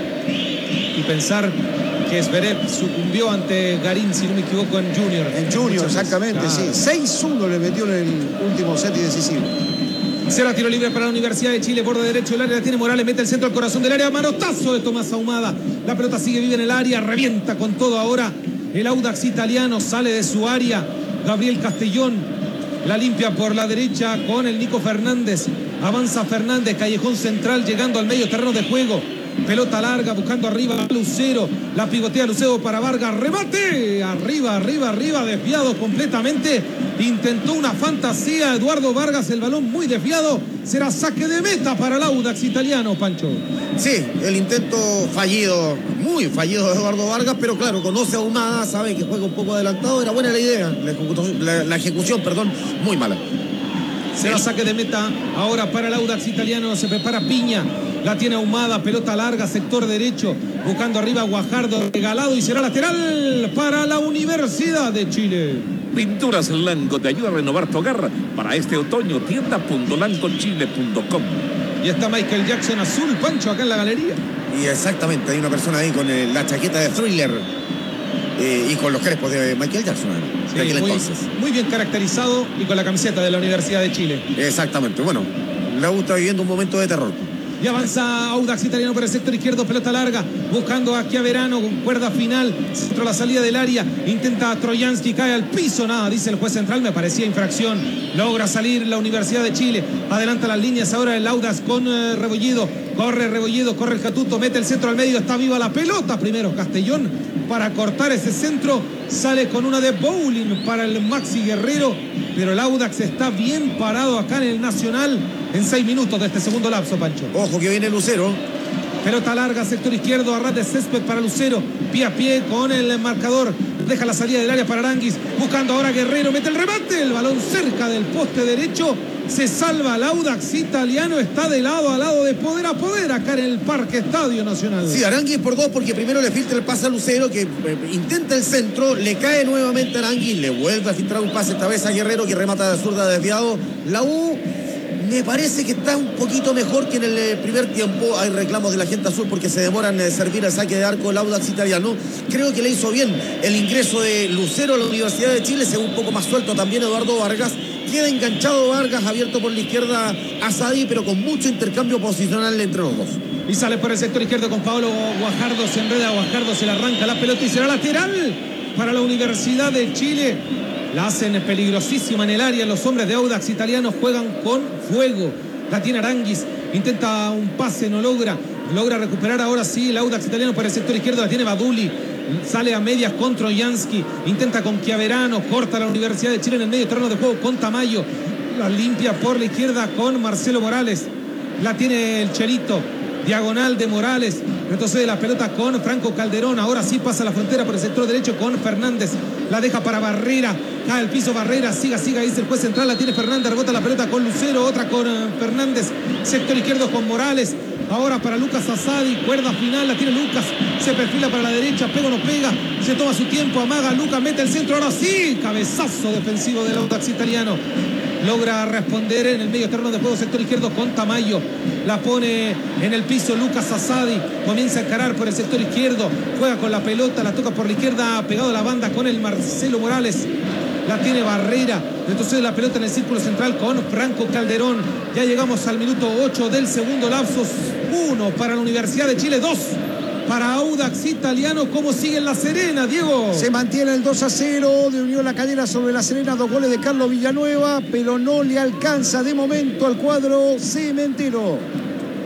Y pensar que Zverev sucumbió ante Garín, si no me equivoco, en Junior. En Junior, exactamente, claro. sí. seis uno le metió en el último set y decisivo. Será tiro libre para la Universidad de Chile, borde derecho del área, la tiene Morales, mete el centro al corazón del área, manotazo de Tomás Ahumada, la pelota sigue viva en el área, revienta con todo ahora el Audax italiano, sale de su área, Gabriel Castellón, la limpia por la derecha con el Nico Fernández, avanza Fernández, callejón central, llegando al medio terreno de juego, pelota larga, buscando arriba a Lucero, la pivotea Lucero para Vargas, remate, arriba, arriba, arriba, desviado completamente, intentó una fantasía Eduardo Vargas, el balón muy desviado, será saque de meta para el Audax italiano, Pancho. Sí, el intento fallido, muy fallido de Eduardo Vargas, pero claro, conoce a Ahumada, sabe que juega un poco adelantado, era buena la idea, la ejecución, la, la ejecución perdón, muy mala. Será saque de meta ahora para el Audax italiano, se prepara Piña, la tiene Ahumada, pelota larga, sector derecho, buscando arriba Guajardo, regalado y será lateral para la Universidad de Chile. Pinturas Lanco te ayuda a renovar tu hogar para este otoño, tienda punto lanco chile punto com. Y está Michael Jackson azul, Pancho, acá en la galería. Y exactamente, hay una persona ahí con el, la chaqueta de Thriller eh, y con los crespos de Michael Jackson. Sí, de aquel muy, entonces. muy bien caracterizado y con la camiseta de la Universidad de Chile. Exactamente, bueno, la U está viviendo un momento de terror. Y avanza Audax italiano por el sector izquierdo, pelota larga, buscando aquí a Verano, con cuerda final, centro a la salida del área, intenta Troyansky, cae al piso, nada, dice el juez central, me parecía infracción, logra salir la Universidad de Chile, adelanta las líneas ahora el Audax con eh, Rebolledo, corre Rebolledo, corre el Catuto, mete el centro al medio, está viva la pelota, primero Castellón para cortar ese centro, sale con una de bowling para el Maxi Guerrero, pero el Audax está bien parado acá en el Nacional en seis minutos de este segundo lapso, Pancho. Ojo que viene Lucero. Pelota larga, sector izquierdo, a ras de césped para Lucero, pie a pie con el marcador, deja la salida del área para Aranguis, buscando ahora Guerrero, mete el remate, el balón cerca del poste derecho, se salva el Audax italiano, está de lado a lado, de poder a poder acá en el Parque Estadio Nacional. Sí, Aranguis por dos, porque primero le filtra el pase a Lucero, que eh, intenta el centro, le cae nuevamente a Aranguis, le vuelve a filtrar un pase esta vez a Guerrero, que remata de zurda desviado. La U me parece que está un poquito mejor que en el primer tiempo. Hay reclamos de la gente azul porque se demoran en servir el saque de arco del Audax italiano. Creo que le hizo bien el ingreso de Lucero a la Universidad de Chile, se ve un poco más suelto también Eduardo Vargas. Queda enganchado Vargas, abierto por la izquierda a Sadi, pero con mucho intercambio posicional entre los dos. Y sale por el sector izquierdo con Paolo Guajardo, se enreda Guajardo, se le arranca la pelota y será lateral para la Universidad de Chile. La hacen peligrosísima en el área, los hombres de Audax italianos juegan con fuego. La tiene Aranguis, intenta un pase, no logra, logra recuperar ahora sí el Audax italiano por el sector izquierdo, la tiene Baduli. Sale a medias con Troyansky, intenta con Chiaverano, corta la Universidad de Chile en el medio terreno de juego con Tamayo, la limpia por la izquierda con Marcelo Morales, la tiene el Chelito, diagonal de Morales, retrocede la pelota con Franco Calderón, ahora sí pasa la frontera por el sector derecho con Fernández, la deja para Barrera, cae al piso Barrera, siga, siga, dice el juez central, la tiene Fernández, rebota la pelota con Lucero, otra con Fernández, sector izquierdo con Morales. Ahora para Lucas Asadi, cuerda final, la tiene Lucas, se perfila para la derecha, pega o no pega, se toma su tiempo, amaga, Lucas mete el centro, ahora sí, cabezazo defensivo del Audax italiano. Logra responder en el medio terreno de juego, sector izquierdo con Tamayo, la pone en el piso Lucas Asadi, comienza a encarar por el sector izquierdo, juega con la pelota, la toca por la izquierda, pegado a la banda con el Marcelo Morales. La tiene Barrera, entonces la pelota en el círculo central con Franco Calderón. Ya llegamos al minuto ocho del segundo lapso. Uno para la Universidad de Chile, dos para Audax italiano. ¿Cómo sigue en La Serena, Diego? Se mantiene el dos a cero de Unión La Calera sobre La Serena, dos goles de Carlos Villanueva, pero no le alcanza de momento al cuadro cementero.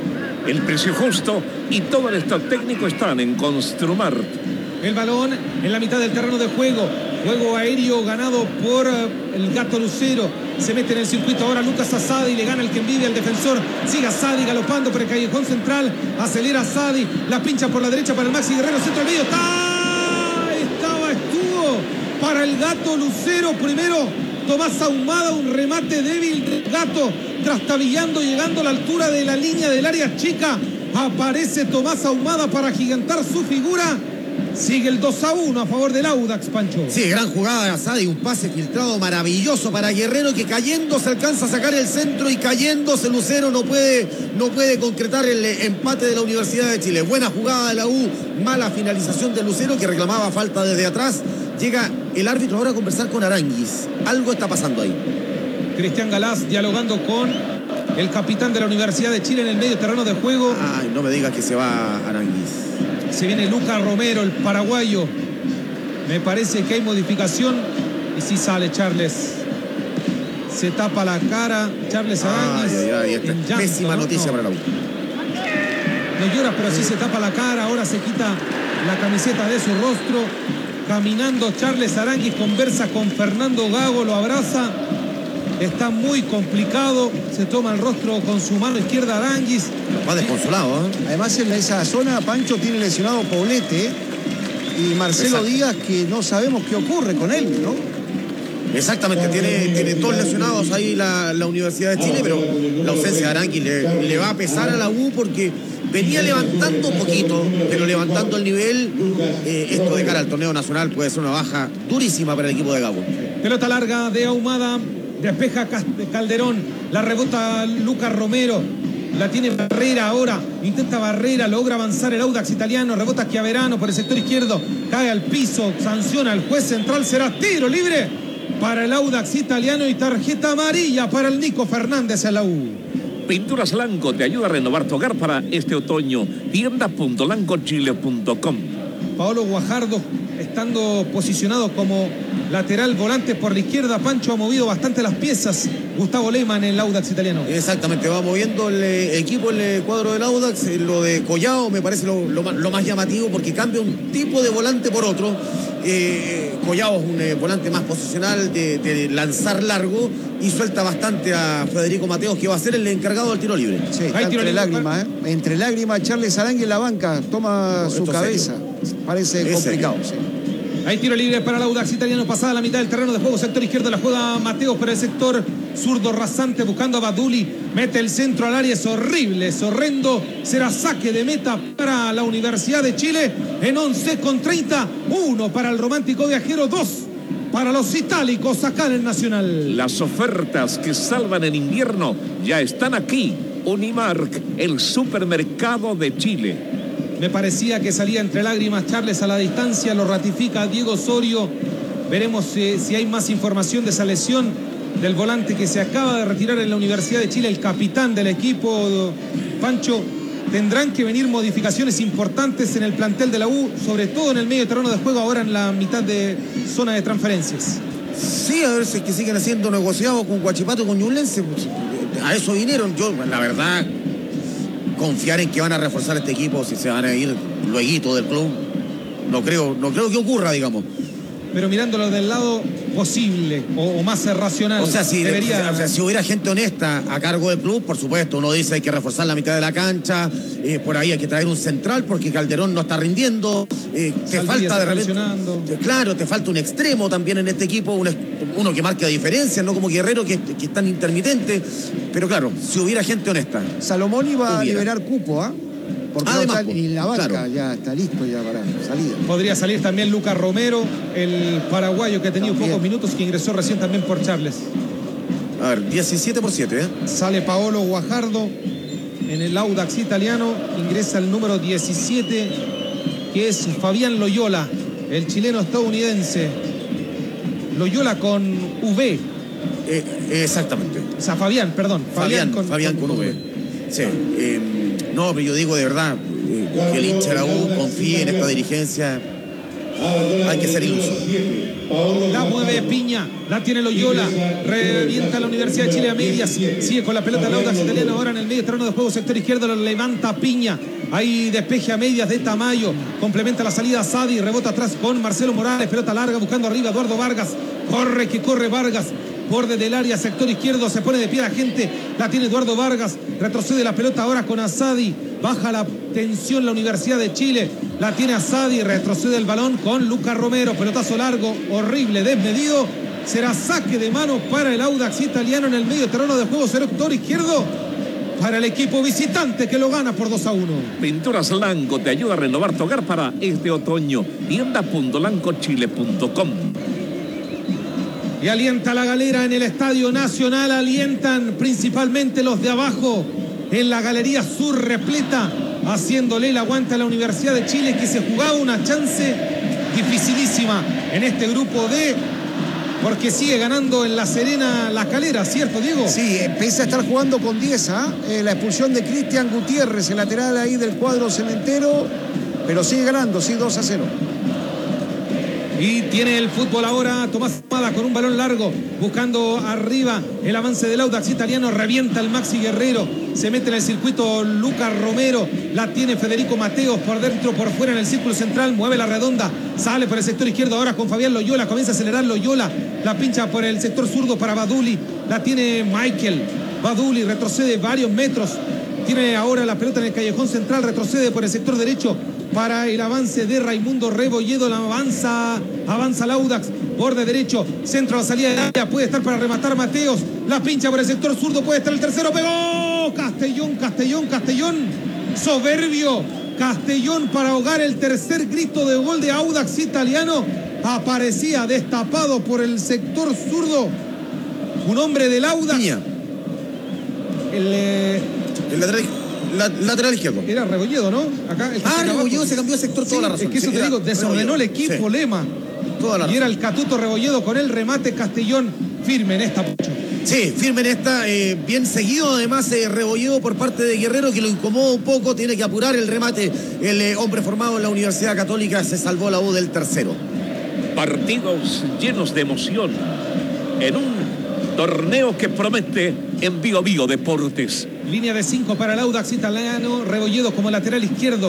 el precio justo y todo el staff técnico están en Construmart. El balón en la mitad del terreno de juego. Juego aéreo ganado por el Gato Lucero. Se mete en el circuito ahora Lucas Asadi y le gana el que envidia al defensor. Sigue Asadi galopando por el callejón central. Acelera Asadi. La pincha por la derecha para el Maxi Guerrero. Centro al medio. ¡Está! Estaba, estuvo para el Gato Lucero. Primero Tomás Ahumada. Un remate débil del Gato. Trastabillando, llegando a la altura de la línea del área chica. Aparece Tomás Ahumada para agigantar su figura. Sigue el dos a uno a favor del Audax, Pancho. Sí, gran jugada de Asadi, un pase filtrado maravilloso para Guerrero, que cayendo se alcanza a sacar el centro y cayéndose Lucero no puede, no puede concretar el empate de la Universidad de Chile. Buena jugada de la U, mala finalización de Lucero, que reclamaba falta desde atrás. Llega el árbitro ahora a conversar con Aranguis. Algo está pasando ahí. Cristian Galás dialogando con el capitán de la Universidad de Chile en el medio terreno de juego. Ay, no me digas que se va Aranguis. Se viene Lucas Romero, el paraguayo. Me parece que hay modificación. Y si sale Charles. Se tapa la cara. Charles Aranguis. Ay, ay, ay, esta pésima noticia no. para la U. No llora, pero sí se tapa la cara. Ahora se quita la camiseta de su rostro. Caminando Charles Aranguis. Conversa con Fernando Gago. Lo abraza. Está muy complicado. Se toma el rostro con su mano izquierda Aranguis. Va desconsolado, ¿eh? Además, en esa zona, Pancho tiene lesionado Poblete y Marcelo Exacto. Díaz, que no sabemos qué ocurre con él, ¿no? Exactamente, tiene, tiene todos lesionados ahí la, la Universidad de Chile, pero la ausencia de Aranguis le, le va a pesar a la U porque venía levantando un poquito, pero levantando el nivel. Eh, esto de cara al torneo nacional puede ser una baja durísima para el equipo de Gabo. Pelota larga de Ahumada. Despeja Calderón, la rebota Lucas Romero, la tiene Barrera ahora, intenta Barrera, logra avanzar el Audax italiano, rebota Chiaverano por el sector izquierdo, cae al piso, sanciona al juez central, será tiro libre para el Audax italiano y tarjeta amarilla para el Nico Fernández en la U. Pinturas Lanco te ayuda a renovar tu hogar para este otoño. tienda punto lanco chile punto com. Paolo Guajardo, estando posicionado como lateral volante por la izquierda, Pancho ha movido bastante las piezas. Gustavo Lehmann en el Audax italiano. Exactamente, va moviendo el eh, equipo, el eh, cuadro del Audax. Eh, lo de Collao me parece lo, lo, lo más llamativo porque cambia un tipo de volante por otro. Eh, Collao es un eh, volante más posicional de, de lanzar largo y suelta bastante a Federico Mateos, que va a ser el encargado del tiro libre. Sí, está entre lágrimas, ¿eh? Entre lágrimas, Charles Aranguis en la banca toma no, su cabeza. Serio. Parece es complicado, sí. Hay tiro libre para el Audax italiano, pasada la mitad del terreno de juego, sector izquierdo la juega Mateos, pero el sector zurdo rasante buscando a Baduli, mete el centro al área, es horrible, es horrendo, será saque de meta para la Universidad de Chile en once con treinta, uno para el Romántico Viajero, dos para los itálicos acá en el Nacional. Las ofertas que salvan en invierno ya están aquí. Unimark, el supermercado de Chile. Me parecía que salía entre lágrimas Charles a la distancia, lo ratifica Diego Osorio. Veremos eh, si hay más información de esa lesión del volante que se acaba de retirar en la Universidad de Chile, el capitán del equipo, Pancho. Tendrán que venir modificaciones importantes en el plantel de la U, sobre todo en el medio terreno de juego, ahora en la mitad de zona de transferencias. Sí, a ver si es que siguen haciendo negociados con Huachipato y con Ñublense. A eso vinieron. Yo, la verdad, confiar en que van a reforzar este equipo si se van a ir lueguito del club, no creo, no creo que ocurra, digamos. Pero mirándolo del lado posible o, o más racional. O sea, si, debería... o sea, si hubiera gente honesta a cargo del club, por supuesto, uno dice hay que reforzar la mitad de la cancha, eh, por ahí hay que traer un central porque Calderón no está rindiendo, eh, te falta de repente, te, claro, te falta un extremo también en este equipo, un, uno que marque diferencias, no como Guerrero que, que es tan intermitente, pero claro, si hubiera gente honesta. Salomón iba hubiera. a liberar cupo, ¿ah? ¿eh? Porque Además, no está, y la banca claro. ya está listo ya para salida. Podría salir también Lucas Romero, el paraguayo que ha tenido también pocos minutos, que ingresó recién también por Charles. A ver, diecisiete por siete, ¿eh? Sale Paolo Guajardo en el Audax italiano, ingresa el número diecisiete, que es Fabián Loyola, el chileno estadounidense. Loyola con V. Eh, exactamente. O sea, Fabián, perdón. Fabián, Fabián con, Fabián con, con V. V. Sí. Eh, no, pero yo digo de verdad, eh, que el hincha de la U confíe en esta dirigencia. Hay que ser iluso. La mueve Piña, la tiene Loyola, revienta la Universidad de Chile a medias, sigue con la pelota el Audax Italiano ahora en el medio terreno de juego, sector izquierdo, lo levanta Piña, ahí despeje a medias de Tamayo, complementa la salida Sadi, rebota atrás con Marcelo Morales, pelota larga buscando arriba Eduardo Vargas, corre que corre Vargas, borde del área, sector izquierdo, se pone de pie la gente, la tiene Eduardo Vargas, retrocede la pelota ahora con Asadi, baja la tensión la Universidad de Chile, la tiene Asadi, retrocede el balón con Lucas Romero, pelotazo largo, horrible, desmedido, será saque de mano para el Audax Italiano en el medio terreno de juego, sector izquierdo, para el equipo visitante que lo gana por dos a uno. Pinturas Lanco te ayuda a renovar tu hogar para este otoño. tienda punto lanco chile punto com. Y alienta la galera en el Estadio Nacional, alientan principalmente los de abajo en la Galería Sur repleta, haciéndole el aguante a la Universidad de Chile que se jugaba una chance dificilísima en este grupo D, porque sigue ganando en La Serena La Calera, ¿cierto, Diego? Sí, empieza a estar jugando con diez, ¿ah? ¿eh? La expulsión de Cristian Gutiérrez, el lateral ahí del cuadro cementero, pero sigue ganando, sí, dos a cero. Y tiene el fútbol ahora Tomás Ahumada con un balón largo, buscando arriba el avance del Audax Italiano, revienta el Maxi Guerrero, se mete en el circuito Lucas Romero, la tiene Federico Mateos por dentro, por fuera en el círculo central, mueve la redonda, sale por el sector izquierdo ahora con Fabián Loyola, comienza a acelerar Loyola, la pincha por el sector zurdo para Baduli, la tiene Michael, Baduli retrocede varios metros, tiene ahora la pelota en el callejón central, retrocede por el sector derecho, para el avance de Raimundo Rebolledo, la avanza, avanza el Audax, borde derecho, centro a la salida de área, puede estar para rematar Mateos, la pincha por el sector zurdo, puede estar el tercero, pegó, Castellón, Castellón, Castellón, soberbio, Castellón para ahogar el tercer grito de gol de Audax Italiano, aparecía destapado por el sector zurdo, un hombre del Audax, Piña. el, eh, el lateral La, lateral izquierdo. Era Rebolledo, ¿no? Acá, el ah, Rebolledo se cambió de sector, toda sí, la razón. Es que eso sí, te digo, desordenó Rebolledo. el equipo, sí. Lema. Toda la y razón. era el Catuto Rebolledo con el remate, Castellón firme en esta. Sí, firme en esta. Eh, bien seguido, además, eh, Rebolledo por parte de Guerrero, que lo incomodó un poco. Tiene que apurar el remate. El eh, hombre formado en la Universidad Católica se salvó la U del tercero. Partidos llenos de emoción en un torneo que promete en Bio Bio Deportes. Línea de cinco para el Audax Italiano, Rebolledo como lateral izquierdo.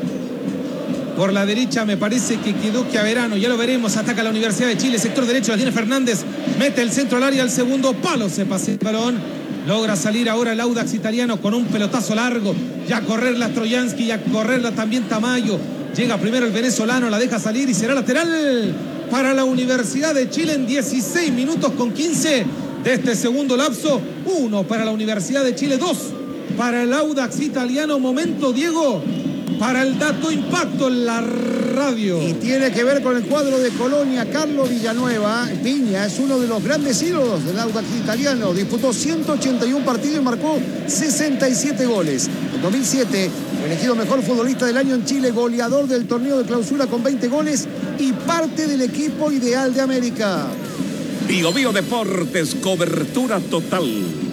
Por la derecha me parece que quedó Chiaverano, ya lo veremos, ataca la Universidad de Chile, sector derecho, la tiene Fernández, mete el centro al área, al segundo palo, se pasea el balón, logra salir ahora el Audax Italiano con un pelotazo largo, ya correrla Troyansky, ya correrla también Tamayo, llega primero el venezolano, la deja salir y será lateral para la Universidad de Chile en dieciséis minutos con quince de este segundo lapso, uno para la Universidad de Chile, dos para el Audax Italiano. Momento, Diego, para el dato impacto en la radio. Y tiene que ver con el cuadro de Colonia. Carlos Villanueva, Piña, es uno de los grandes ídolos del Audax Italiano. Disputó ciento ochenta y uno partidos y marcó sesenta y siete goles. En dos mil siete, elegido mejor futbolista del año en Chile, goleador del torneo de clausura con veinte goles y parte del equipo ideal de América. Bio Bio Deportes, cobertura total.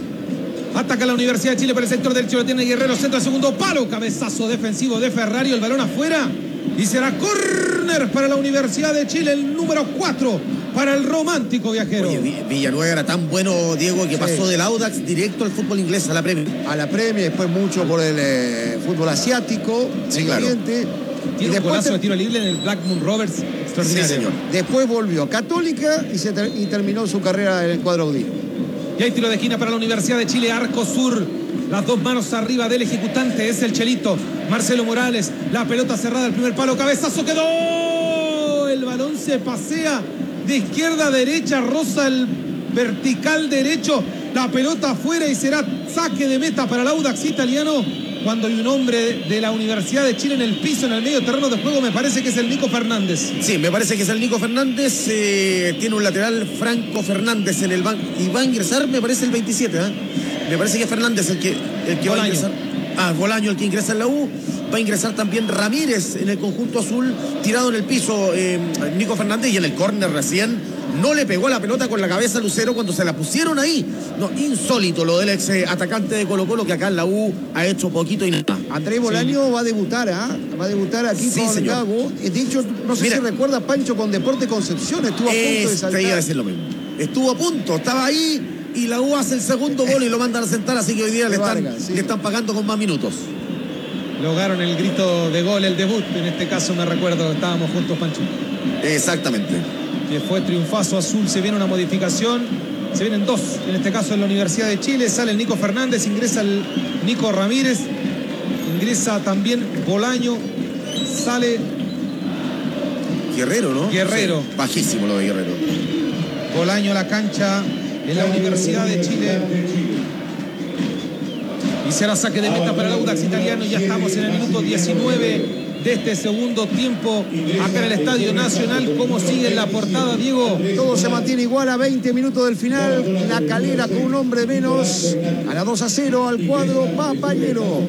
Ataca la Universidad de Chile por el sector derecho, lo tiene Guerrero, centro al segundo palo, cabezazo defensivo de Ferrario, el balón afuera y será córner para la Universidad de Chile, el número cuatro para el romántico viajero. Oye, Villanueva era tan bueno, Diego, que sí. pasó del Audax directo al fútbol inglés, a la Premier. A la Premier, después mucho por el eh, fútbol asiático, sí, claro. Tiene y un golazo de tiro libre en el Blackburn Rovers, extraordinario. Sí, señor. Después volvió a Católica y, se ter y terminó su carrera en el cuadro audino. Y hay tiro de esquina para la Universidad de Chile, arco sur. Las dos manos arriba del ejecutante, es el Chelito. Marcelo Morales, la pelota cerrada, el primer palo, cabezazo, quedó. El balón se pasea de izquierda a derecha, roza el vertical derecho. La pelota afuera y será saque de meta para el Audax Italiano. Cuando hay un hombre de la Universidad de Chile en el piso, en el medio terreno de juego, me parece que es el Nico Fernández. Sí, me parece que es el Nico Fernández. Eh, tiene un lateral Franco Fernández en el banco. Y va a ingresar, me parece, el veintisiete. ¿eh? Me parece que es Fernández el que, el que va a ingresar. Ah, Bolaño el que ingresa en la U. Va a ingresar también Ramírez en el conjunto azul, tirado en el piso. Eh, Nico Fernández y en el córner recién no le pegó la pelota con la cabeza a Lucero cuando se la pusieron ahí. No, insólito lo del ex atacante de Colo Colo, que acá en la U ha hecho poquito y nada. Andrés Bolaño sí. va a debutar, ¿ah? ¿eh? Va a debutar aquí sí, con Gago. De hecho, no sé Mira, si recuerda Pancho con Deporte Concepción, estuvo a punto de saltar. Te iba a decir lo mismo. Estuvo a punto, estaba ahí y la U hace el segundo gol y lo mandan a sentar, así que hoy día le están, Vargas, sí. le están pagando con más minutos. Lograron el grito de gol, el debut, en este caso me recuerdo, estábamos juntos, Pancho. Exactamente. Que fue triunfazo azul, se viene una modificación, se vienen dos, en este caso en la Universidad de Chile, sale el Nico Fernández, ingresa el Nico Ramírez, ingresa también Bolaño, sale Guerrero, ¿no? Guerrero. Sí, bajísimo lo de Guerrero. Bolaño a la cancha en la Universidad de Chile. Y será saque de meta para el Audax Italiano. Ya estamos en el minuto diecinueve de este segundo tiempo acá en el Estadio Nacional. ¿Cómo sigue la portada, Diego? Todo se mantiene igual a veinte minutos del final. La Calera con un hombre menos. A la dos a cero al cuadro papayero.